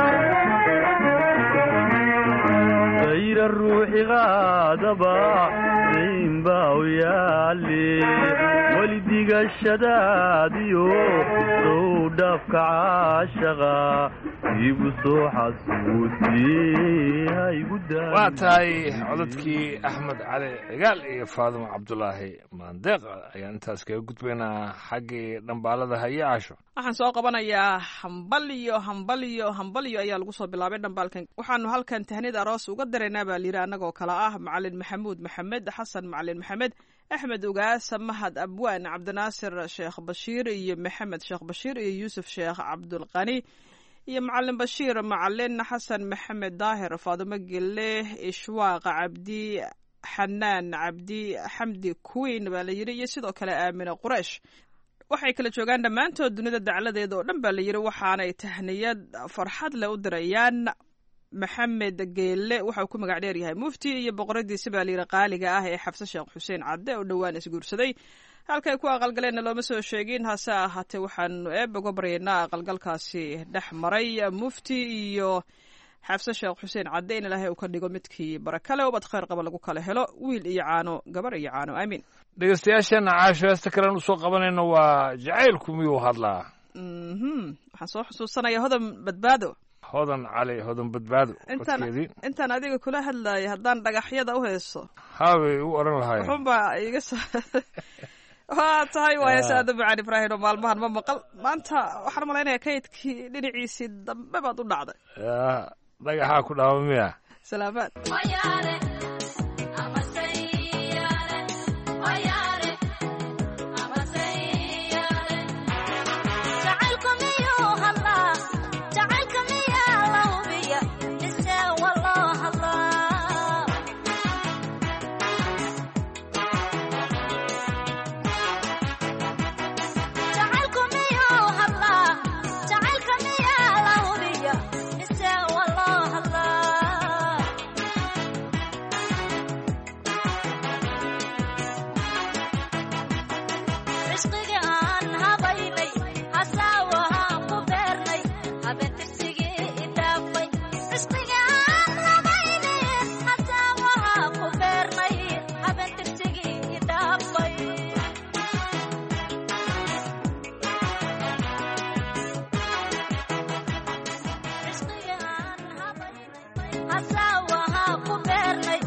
ayna ruuxi qaadaba dayn baa u yaale weli digashadaadiyo sow dhaafka caashaqa iibu soo xasuusiyey ha igu daalin waa tahay codadkii axmed cali cigaal iyo faadimo cabdulaahi maandeeq ayaan intaas kaga gudbaynaa xaggii dhambaalada haye casho waxaan soo qabanayaa hambaliyo hambaliyo hambaliyo ayaa lagu soo bilaabay dhambaalkan waxaanu halkan tahnid aroos uga daraynaa baa layidhi annagoo kale ah macalin maxamuud maxamed xasan macalin maxamed axmed ugaasa mahad abwaan cabdinaasir sheekh bashiir iyo maxamed sheekh bashiir iyo yuusuf sheekh cabdulqani iyo macalin bashiir macalin xasan maxamed daahir faadimo gelle ishwaaq cabdi xanaan cabdi xamdi queen baa la yidhi iyo sidoo kale aamine quraysh waxay kala joogaan dhammaantood dunida dacladeeda oo dhan baa la yidhi waxaanay tahniyad farxad leh u dirayaan maxamed geelle waxauu ku magac dheer yahay mufti iyo boqoradiisa baa layidhi qaaliga ah ee xafse sheekh xuseen cadde oo dhowaan isguursaday halkay ku aqalgaleenna looma soo sheegin hase ahaatee waxaanu eeb uga baryaynaa aqalgalkaasi dhex maray mufti iyo xafse sheekh xuseen cadde in ilaahay uu ka dhigo midkii barakale ubad khayr qaba lagu kala helo wiil iyo caano gabar iyo caano aamiin dhegeystayaasheenna caasho heesta kalen usoo qabanayno waa jacaylku miyuu hadlaa waxaan soo xusuusanaya hodan badbaado hodan cali hodan badbaado intaan intaan adiga kula hadlaaya haddaan dhagaxyada u heeso haabay u odhan lahaayeen wuxuunbaa iga soo waa tahay waa heesa aada macaan ibraahim oo maalmahan ma maqal maanta waxaan malaynayaa kaydkii dhinaciisii dambe baad u dhacday dhagaxaa ku dhaama miya salaamaad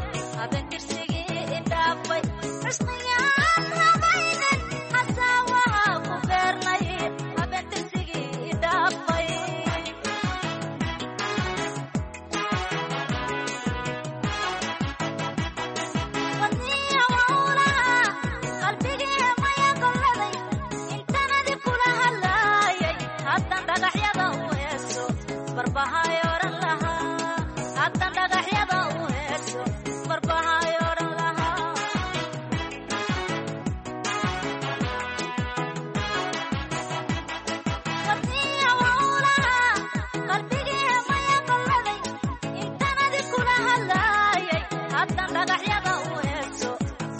Hasawa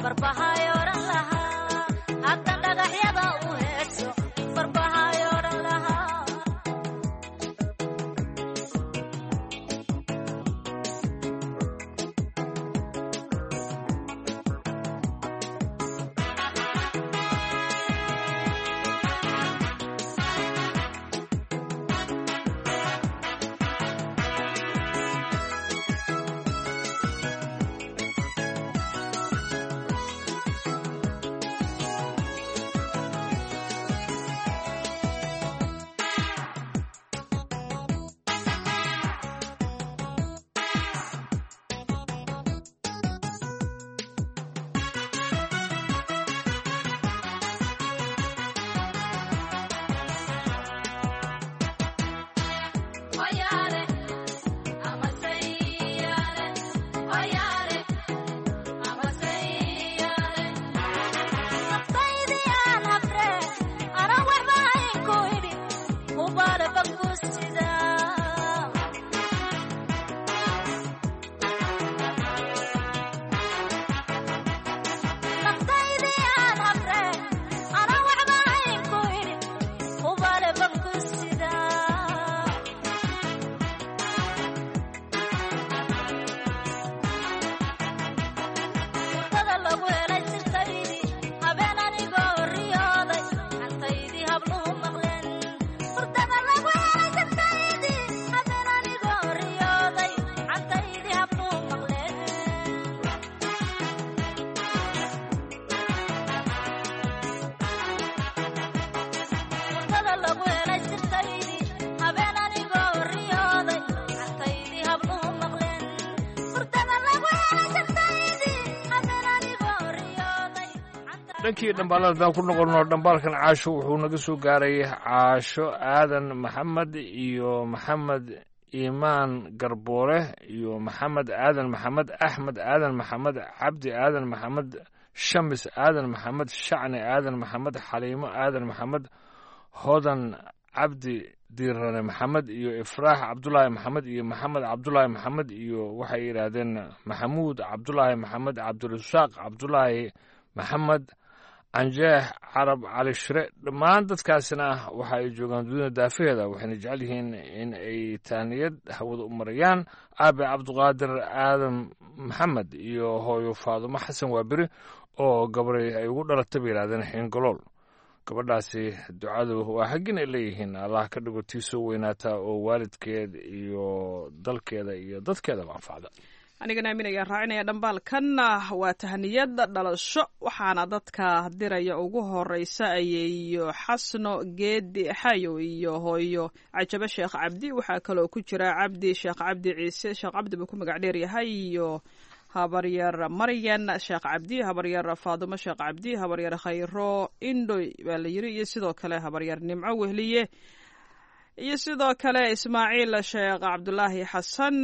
dhankii dhambaalada ku noqono dhambaalkan caasho wuxuu naga soo gaaray caasho aadan maxamed iyo maxamed iimaan garboore iyo maxamed aadan maxamed axmed aadan maxamed cabdi aadan maxamed shamis aadan maxamed shacni aadan maxamed xaliimo aadan maxamed hodan cabdi diirane maxamed iyo ifraax cabdulaahi maxamed iyo maxamed cabdulaahi maxamed iyo waxay yidhaahdeen maxamuud cabdulaahi maxamed cabdirasaaq cabdulaahi maxamed canjeex carab cali shire dhammaan dadkaasina waxa ay joogaan dunida daafaheeda waxayna jecel yihiin in ay taaniyad hawada u marayaan aabe cabdiqaadir aadan maxamed iyo hooyo faadumo xasan waaberi oo gabray ay ugu dhalatay bay yidhahdeen xiingolool gabadhaasi ducadu waa xaggin ay leeyihiin allah ka dhigo tii soo weynaata oo waalidkeed iyo dalkeeda iyo dadkeedaba anfacda anigana aamin ayaan raacinaya dhambaalkanna waa tahaniyada dhalasho waxaana dadka diraya ugu horeysa ayeeyo xasno geedi xayo iyo hooyo cajabe sheekh cabdi waxaa kaloo ku jira cabdi sheekh cabdi ciise sheekh cabdi buu ku magac dheer yahay iyo habaryar maryan sheekh cabdi habaryar faadumo sheekh cabdi habaryar khayro indhoy baa la yiri iyo sidoo kale habaryar nimco wehliye iyo sidoo kale ismaaciil sheekh cabdulaahi xasan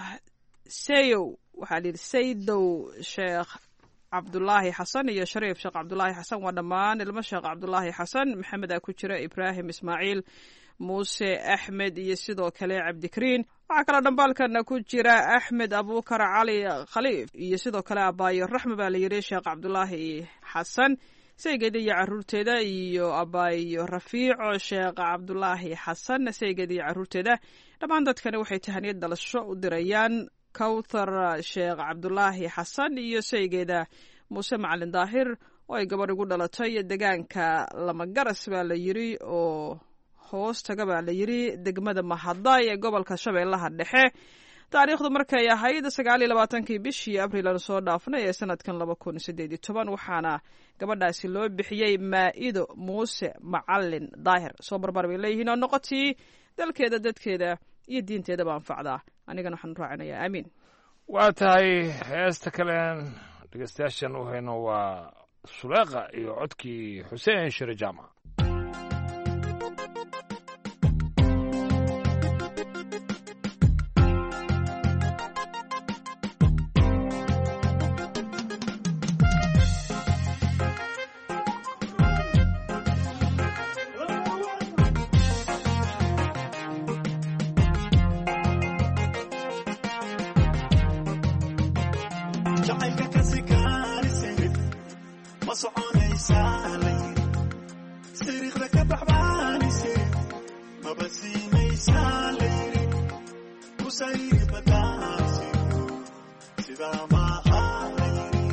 sayow waxaa la yidhi saydow sheekh cabdulaahi xasan iyo shariif sheekh cabdulaahi xasan waa dhammaan ilmo sheekh cabdulaahi xasan maxamed aa ku jira ibraahim ismaaciil muuse axmed iyo sidoo kale cabdikariin waxaa kaloo dhambaalkana ku jira axmed abuukar cali khaliif iyo sidoo kale abaayo raxme baa la yidhi sheekh cabdulaahi xasan saygeeda iyo caruurteeda iyo abaayo rafiico sheekh cabdulaahi xasan saygeeda iyo caruurteeda dhammaan dadkani waxay tahaniyad dhalasho u dirayaan kawthar sheekh cabdulaahi xasan iyo saygeeda muuse macalin daahir oo ay gabadh ugu dhalatay degaanka lamagaras baa la yidhi oo hoos taga baa la yidhi degmada mahaday ee gobolka shabeellaha dhexe taariikhdu markay ahayd sagaal iyo labaatankii bishii abriil aanu soo dhaafnay ee sanadkan laba kun sideed iyo toban waxaana gabadhaasi loo bixiyey maa'ido muuse macalin daahir soo barbar bay leeyihiin oo noqotii dalkeeda dadkeeda iyo diinteedaba anfacdaa anigana waxaan raacinayaa aamiin waa tahay heesta kalen dhegeystayaashan u hayno waa suleeqa iyo codkii xuseen shire jaamac jacaylka kasi kaarise ma soconaysaa la yiri siriiqda ka baxbaanise maba siinaysaa la yiri kusayri badaansiyo sidaa maaha la yiri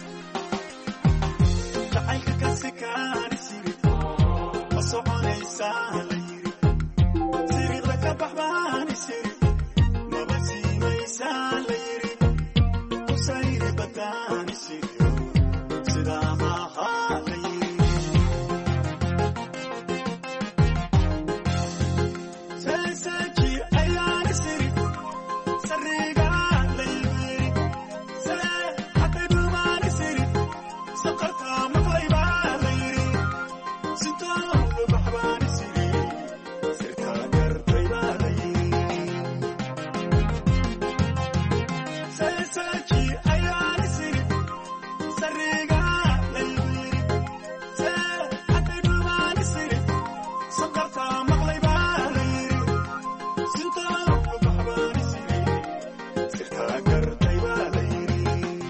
jacaylka ka sikaanisiyo ma soconaysaa la yiri siriiqda ka baxbaanise maba siinaysaa la yiri kusayri badaansiyo sidaa maaha la yiri seeseeji ayaana siri sariga la yiri see hadday dhumaani siri saqarta maqlayba la yiri sintooda baxbaani siri sirkaa gartayba la yiri seeseeji ayaana siri sariga la yiri see hadday dhumaani siri saqarta maqlayba la yiri sintooda baxbaani siri sirkaa gartayba la yiri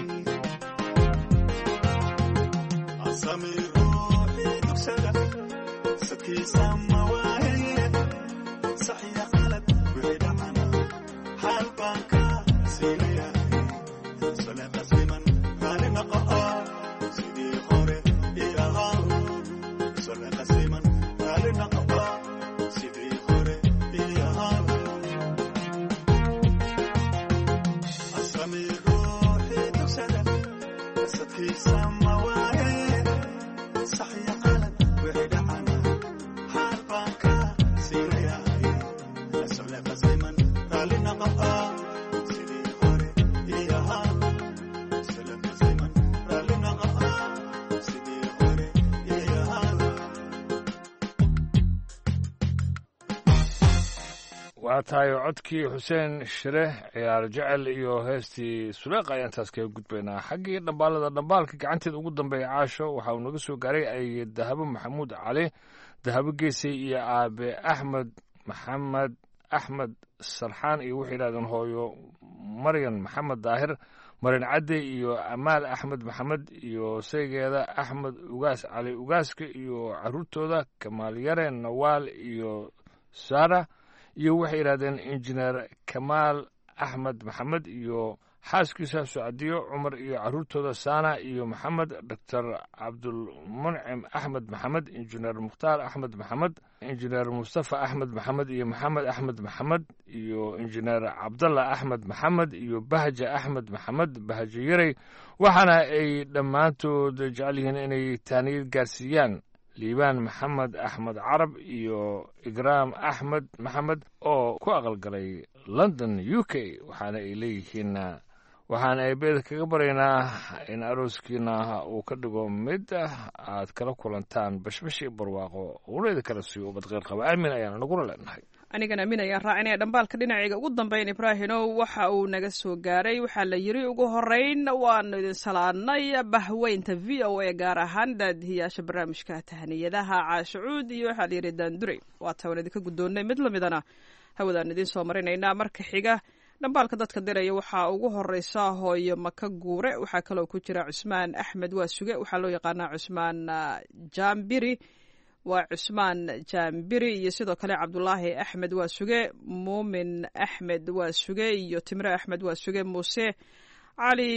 asami ruuxii dugsada sadkiisa ma waaye saxiya qalad wixii dhacana xaal baan ka siinayahay saleeqa siman raali naqa'a sidii hore ii ahaa saleeqa siman raali naqa'a sidii hore ii ahaa asami ruuxii dugsada sadkiisa ma waaye saxiya qalad wixii dhacana xaal baan ka siinayahay saleeqa siman raali naqa'a sidii hore ii ahaa saleeqa siman raali naqa'a sidii hore ii ahaa waa tahay codkii xuseen shire ciyaar jecel iyo heestii suleeq ayaan taas kaga gudbaynaa xaggii dhambaalada dhambaalka gacanteeda ugu dambeeya caasho waxa uu naga soo gaaray ay dahabo maxamuud cali dahabo geesay iyo aabe axmed maxamed axmed sarxaan iyo waxay yidhahdeen hooyo maryan maxamed daahir marin cadde iyo amaal axmed maxamed iyo saygeeda axmed ugaas cali ugaaska iyo caruurtooda kamaal yare nawaal iyo saara iyo waxay yidhahdeen injineer kamaal axmed maxamed iyo xaaskiisa socdiyo cumar iyo caruurtooda saana iyo maxamed doctor cabdulmuncim axmed maxamed injineer mukhtaar axmed maxamed injineer mustafa axmed maxamed iyo maxamed axmed maxamed iyo injineer cabdalla axmed maxamed iyo bahja axmed maxamed bahjo yarey waxaana ay dhammaantood jecel yihiin inay taaniyad gaarsiiyaan liibaan maxamed axmed carab iyo igraam axmed maxamed oo ku aqalgalay london u k waxaana ay leeyihiin waxaana ay beeda kaga baraynaa in arooskiina uu ka dhigo mid aad kala kulantaan bashbash iyo barwaaqo uunayda kala siiyo ubad qeyr qaba aamin ayaana naguna leenahay anigana aamin ayaan raacinaya dhambaalka dhinacayga ugu dambeyn ibraahinow waxa uu naga soo gaaray waxaa la yiri ugu horeyn waanu idin salaadnay bahweynta v o a gaar ahaan daadihiyaasha barnaamijka tahaniyadaha caashacuud iyo waxaa la yidhi daandurey waata waan idinka guddoonnay mid lamidana hawadaan idiin soo marinaynaa marka xiga dhambaalka dadka diraya waxaa ugu horeysa hooyo maka guure waxaa kaloo ku jira cusmaan axmed waa suge waxaa loo yaqaanaa cusmaan jambiri waa cusmaan jambiri iyo sidoo kale cabdulaahi axmed waa suge muumin axmed waa suge iyo timre axmed waa suge muuse cali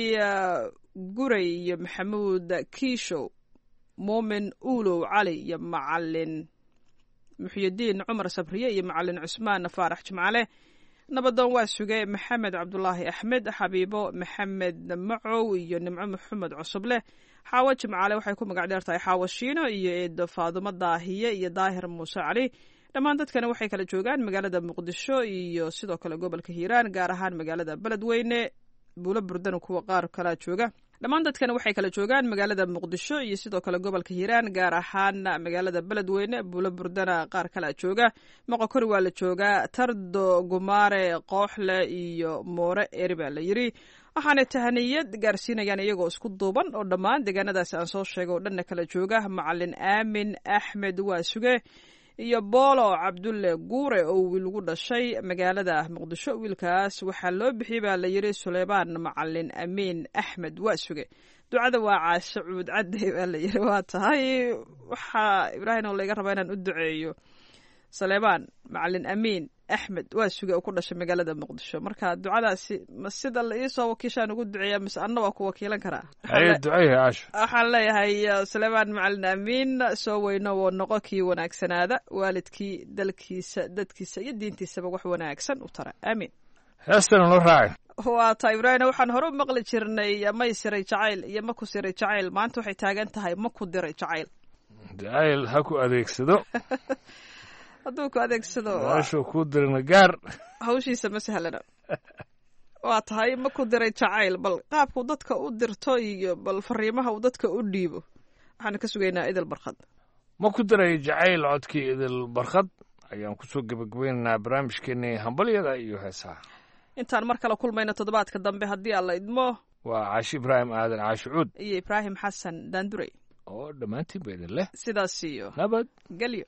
gurey iyo maxamuud kiishow muumin uulow cali iyo macalin muxyidiin cumar sabriye iyo macalin cusmaan faarax jimcale nabadoon waa suge maxamed cabdulaahi axmed xabiibo maxamed macow iyo nimco maxamed cusuble xaawo jimcaale waxay ku magac dheer tahay xaawo shiino iyo eedo faadumo daahiye iyo daahir muuse cali dhammaan dadkana waxay kala joogaan magaalada muqdisho iyo sidoo kale gobolka hiiraan gaar ahaan magaalada beledweyne buulo burdan kuwa qaar kalaa jooga dhammaan dadkana waxay kala joogaan magaalada muqdisho iyo sidoo kale gobolka hiiraan gaar ahaan magaalada beledweyne buulo burdana qaar kalaa jooga moqokori waa la joogaa tardo gumaare kooxle iyo moore eri baa la yiri waxaanay tahaniyad gaarsiinayaan iyagoo isku duuban oo dhammaan deegaanadaasi aan soo sheegay oo dhanna kala jooga macalin aamin axmed waa suge iyo boolo cabdulle guure oo wiil ugu dhashay magaalada muqdisho wiilkaas waxaa loo bixiyey baa la yiri suleymaan macalin amiin axmed waa suge ducada waa caasho cuud cadde baa la yiri. waa tahay waxaa ibraahim oo laga rabaa inaan u duceeyo saleebaan macalin amiin axmed waa suga oo ku dhashay magaalada muqdisho. marka ducadaasi ma sida la iisoo wakiishaan ugu duceeya mise anna waa ku wakiilan karaa? haye duceeya caasho. waxaan leeyahay saleebaan macalin amiin soo weyno oo noqo kii wanaagsanaada, waalidkii dalkiisa dadkiisa iyo diintiisaba wax wanaagsan u tara. amiin. heestana noo raacay. waa tahay ibraahim waxaan hore u maqli jirnay may siray jacayl iyo ma ku siray jacayl. maanta waxay taagan tahay ma ku diray jacayl. jacayl ha ku adeegsado hadduu ku adeegsado noloshu ku dirna gaar hawshiisa ma sahlana. waa tahay ma ku diray jacayl, bal qaabku dadka u dirto iyo bal fariimaha uu dadka u dhiibo waxaan ka sugaynaa idil barkad. ma ku diray jacayl codkii idil barkad ayaan kusoo gebagabaynaynaa barnaamijkeenii hambalyada iyo heesaha. intaan mar kale kulmayno toddobaadka dambe haddii alla idmo, waa caashi ibraahim aadan caashi cuud iyo ibraahim xasan daandurey oo dhammaantiin ba idin leh sidaas iyo nabad gelyo.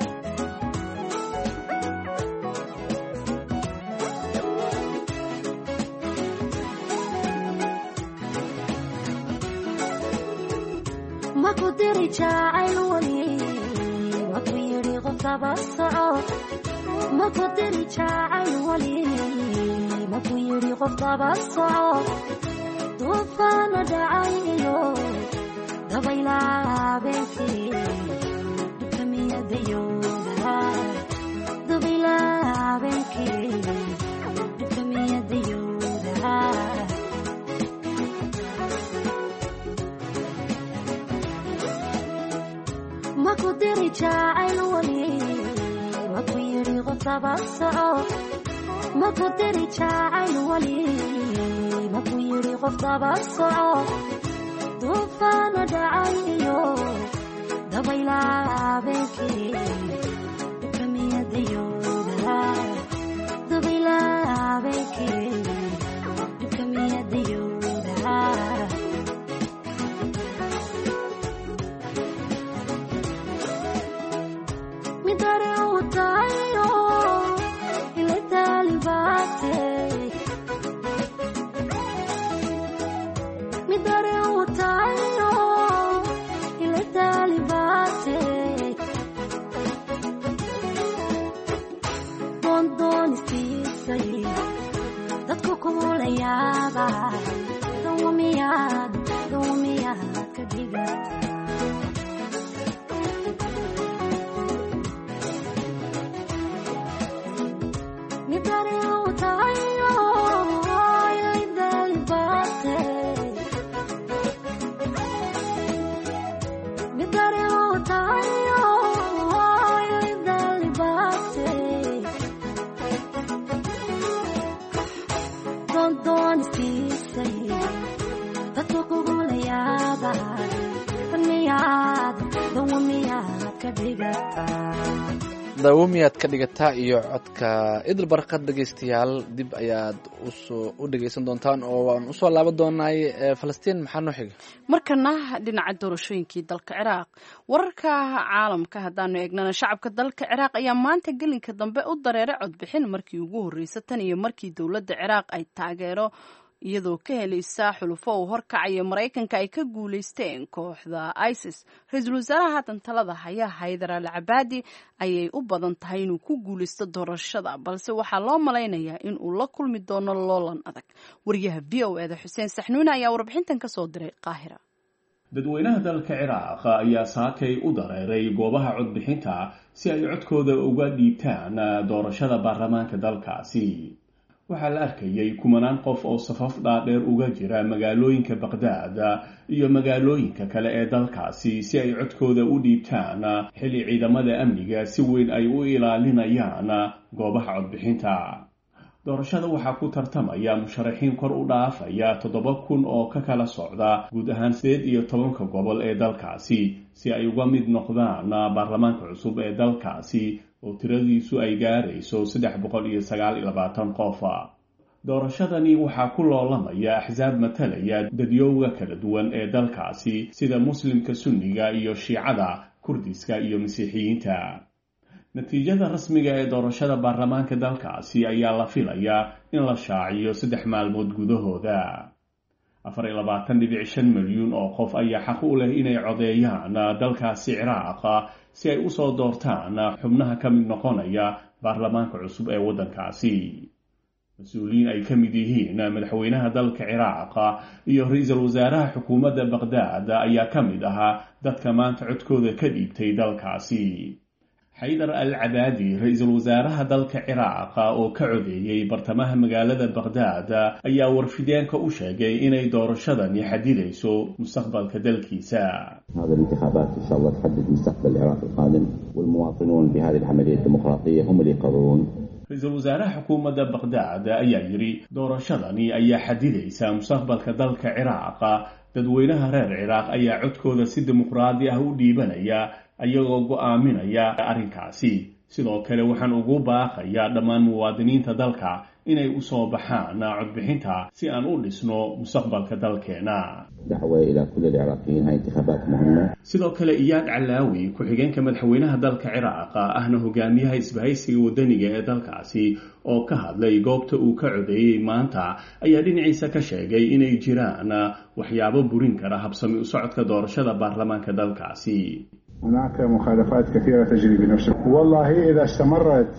ma ku diri jacayl wali ma ku yidhi qof daba soco. ma ku diri jacayl wali ma ku yidhi qof daba soco. duufaana dhacay iyo dabayla habeenkii dhikamiyadayooda. dabayla habeenkii dhikamiyadayooda. ma ku diri jacayl wali ma ku yidhi qof daba soco. ma ku diri jacayl wali ma ku yidhi qof daba soco. duufaana dhacay iyo dabayla habeenkii dhikamiyadayooda. dabayla habeenkii dhikamiyadayooda. midare u tahayo ila taalibate. midare u tahayo ila taalibate. doondoon istiisay dadku kumula yaaba. dawamiyaad dawamiyaad ka dhigata. dawamiyaad ka dhigataa iyo codka idil barkad. dhegaystayaal dib ayaad usoo u dhegaysan doontaan oo waan usoo laaban doonaay. falastiin maxaa noo xiga? markana dhinaca doorashooyinkii dalka ciraaq. wararka caalamka haddaanu eegnana shacabka dalka ciraaq ayaa maanta gelinka dambe u dareeray codbixin markii ugu horreysay tan iyo markii dowladda ciraaq ay taageero iyadoo ka helaysa xulufo uu horkacaya maraykanka ay ka guulaysteen kooxda isis. ra-iisul wasaaraha haatan talada haya haydar al cabaadi ayay u badan tahay inuu ku guulaysto doorashada, balse waxaa loo malaynayaa in uu la kulmi doono loolan adag. wariyaha v o eda xuseen saxnuune ayaa warbixintan ka soo diray qaahira. dadweynaha dalka ciraaq ayaa saakay u dareeray goobaha codbixinta si ay codkooda uga dhiibtaan doorashada baarlamaanka dalkaasi. waxaa la arkayay kumanaan qof oo safaf dhaadheer uga jira magaalooyinka baqdaad iyo magaalooyinka kale ee dalkaasi si ay codkooda u dhiibtaan xilli ciidamada amniga si weyn ay u ilaalinayaan goobaha codbixinta. doorashada waxaa ku tartamaya musharaxiin kor u dhaafaya toddoba kun oo ka kala socda guud ahaan sideed iyo tobanka gobol ee dalkaasi si ay uga mid noqdaan baarlamaanka cusub ee dalkaasi oo tiradiisu ay gaarayso saddex boqol iyo sagaal iyo labaatan qof. doorashadani waxaa ku loolamaya axsaab matalaya dadyowga kala duwan ee dalkaasi sida muslimka sunniga iyo shiicada, kurdiska iyo masiixiyiinta. natiijada rasmiga ee doorashada baarlamaanka dalkaasi ayaa la filayaa in la shaaciyo saddex maalmood gudahooda. afar iyo labaatan dhibic shan milyuun oo qof ayaa xaq u leh inay codeeyaan dalkaasi ciraaq si ay usoo doortaan xubnaha ka mid noqonaya baarlamaanka cusub ee waddankaasi. mas-uuliyiin ay ka mid yihiin madaxweynaha dalka ciraaq iyo ra-iisul wasaaraha xukuumadda baqdaad ayaa ka mid ahaa dadka maanta codkooda ka dhiibtay dalkaasi. xaydar al cabaadi ra-iisul wasaaraha dalka ciraaq oo ka codeeyey bartamaha magaalada baqdaad ayaa warfideenka u sheegay inay doorashadani xadidayso mustaqbalka dalkiisa. هذه الانتخابات إن شاء الله تحدد مستقبل العراق القادم والمواطنون بهذه العملية الديمقراطية هم اللي يقررون. ra-iisul wasaaraha xukuumadda baqdaad ayaa yidhi doorashadani ayaa xadidaysa mustaqbalka dalka ciraaq. dadweynaha reer ciraaq ayaa codkooda si dimuqraadi ah u dhiibanaya ayagoo go'aaminaya arrinkaasi. sidoo kale waxaan ugu baaqayaa dhammaan muwaadiniinta dalka inay u soo baxaan codbixinta si aan u dhisno mustaqbalka dalkeena. دعوة إلى كل العراقيين هاي انتخابات مهمة. sidoo kale iyaad calaawi ku-xigeenka madaxweynaha dalka ciraaq ahna hogaamiyaha isbahaysiga wadaniga ee dalkaasi oo ka hadlay goobta uu ka codeeyey maanta ayaa dhinaciisa ka sheegay inay jiraan waxyaabo burin kara habsami u socodka doorashada baarlamaanka dalkaasi. هناك مخالفات كثيرة تجري بنفس والله إذا استمرت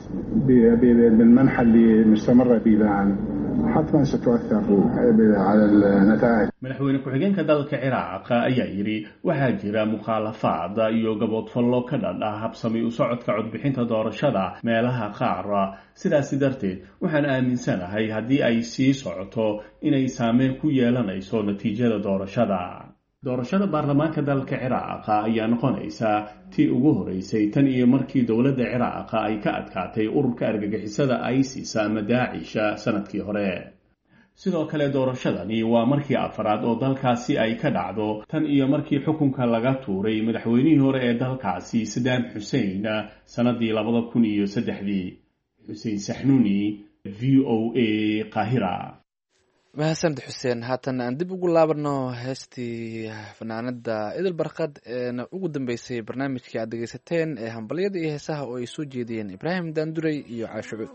بالمنحى اللي مستمرة به الآن حتما ستؤثر على النتائج. madaxweyne ku-xigeenka dalka ciraaq ayaa yidhi waxaa jira mukhaalafaad iyo gaboodfallo ka dhan ah habsami u socodka codbixinta doorashada meelaha qaar. sidaasi darteed waxaan aaminsanahay haddii ay sii socoto inay saameyn ku yeelanayso natiijada doorashada. doorashada baarlamaanka dalka ciraaq ayaa noqonaysa tii ugu horeysay tan iyo markii dowladda ciraaq ay ka adkaatay ururka argagixisada isis ama daacisha sanadkii hore. sidoo kale doorashadani waa markii afraad oo dalkaasi ay ka dhacdo tan iyo markii xukunka laga tuuray madaxweynihii hore ee dalkaasi sadaam xusein sanadii labada kun iyo saddexdii. xuseen saxnuuni, v o a, qaahira. mahadsaned xuseen. haatan aan dib ugu laabano heestii fanaanada idil barkad eena ugu dambeysay barnaamijkii aad dhegeysateen ee hambalyada iyo heesaha oo ay soo jeediyeen ibraahim daanduray iyo caashucuud.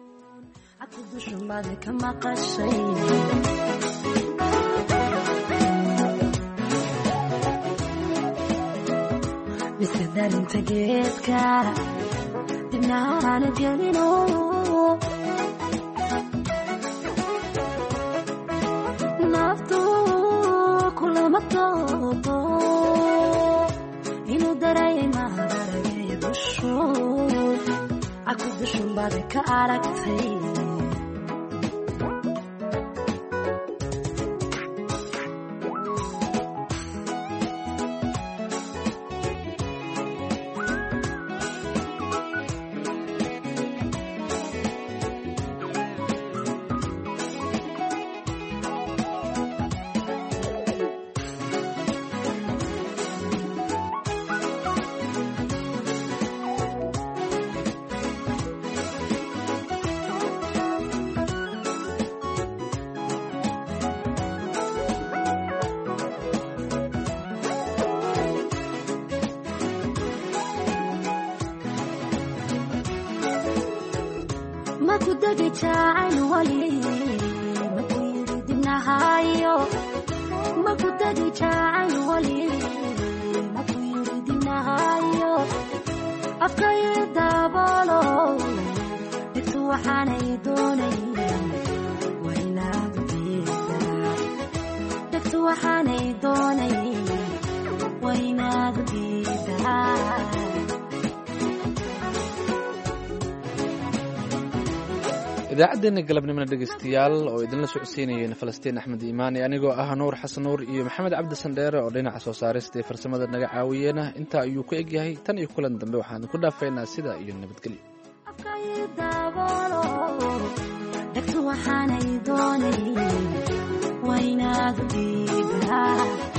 inuu dareemayo dusho aku dushun baad ka aragtay idaacaddeenna galabnimona dhegeystayaal oo idinla socodsiinayeen falastiin axmed iimaani anigoo ah nuur xasan nuur iyo maxamed cabdi sandheere oo dhinaca soo saarista ee farsamada naga caawiyeena intaa ayuu ku egyahay tan iyo kulan dambe waxaan ku dhaafaynaa sidaa iyo nabadgelyo. waxaanay doonay waynaad diidaa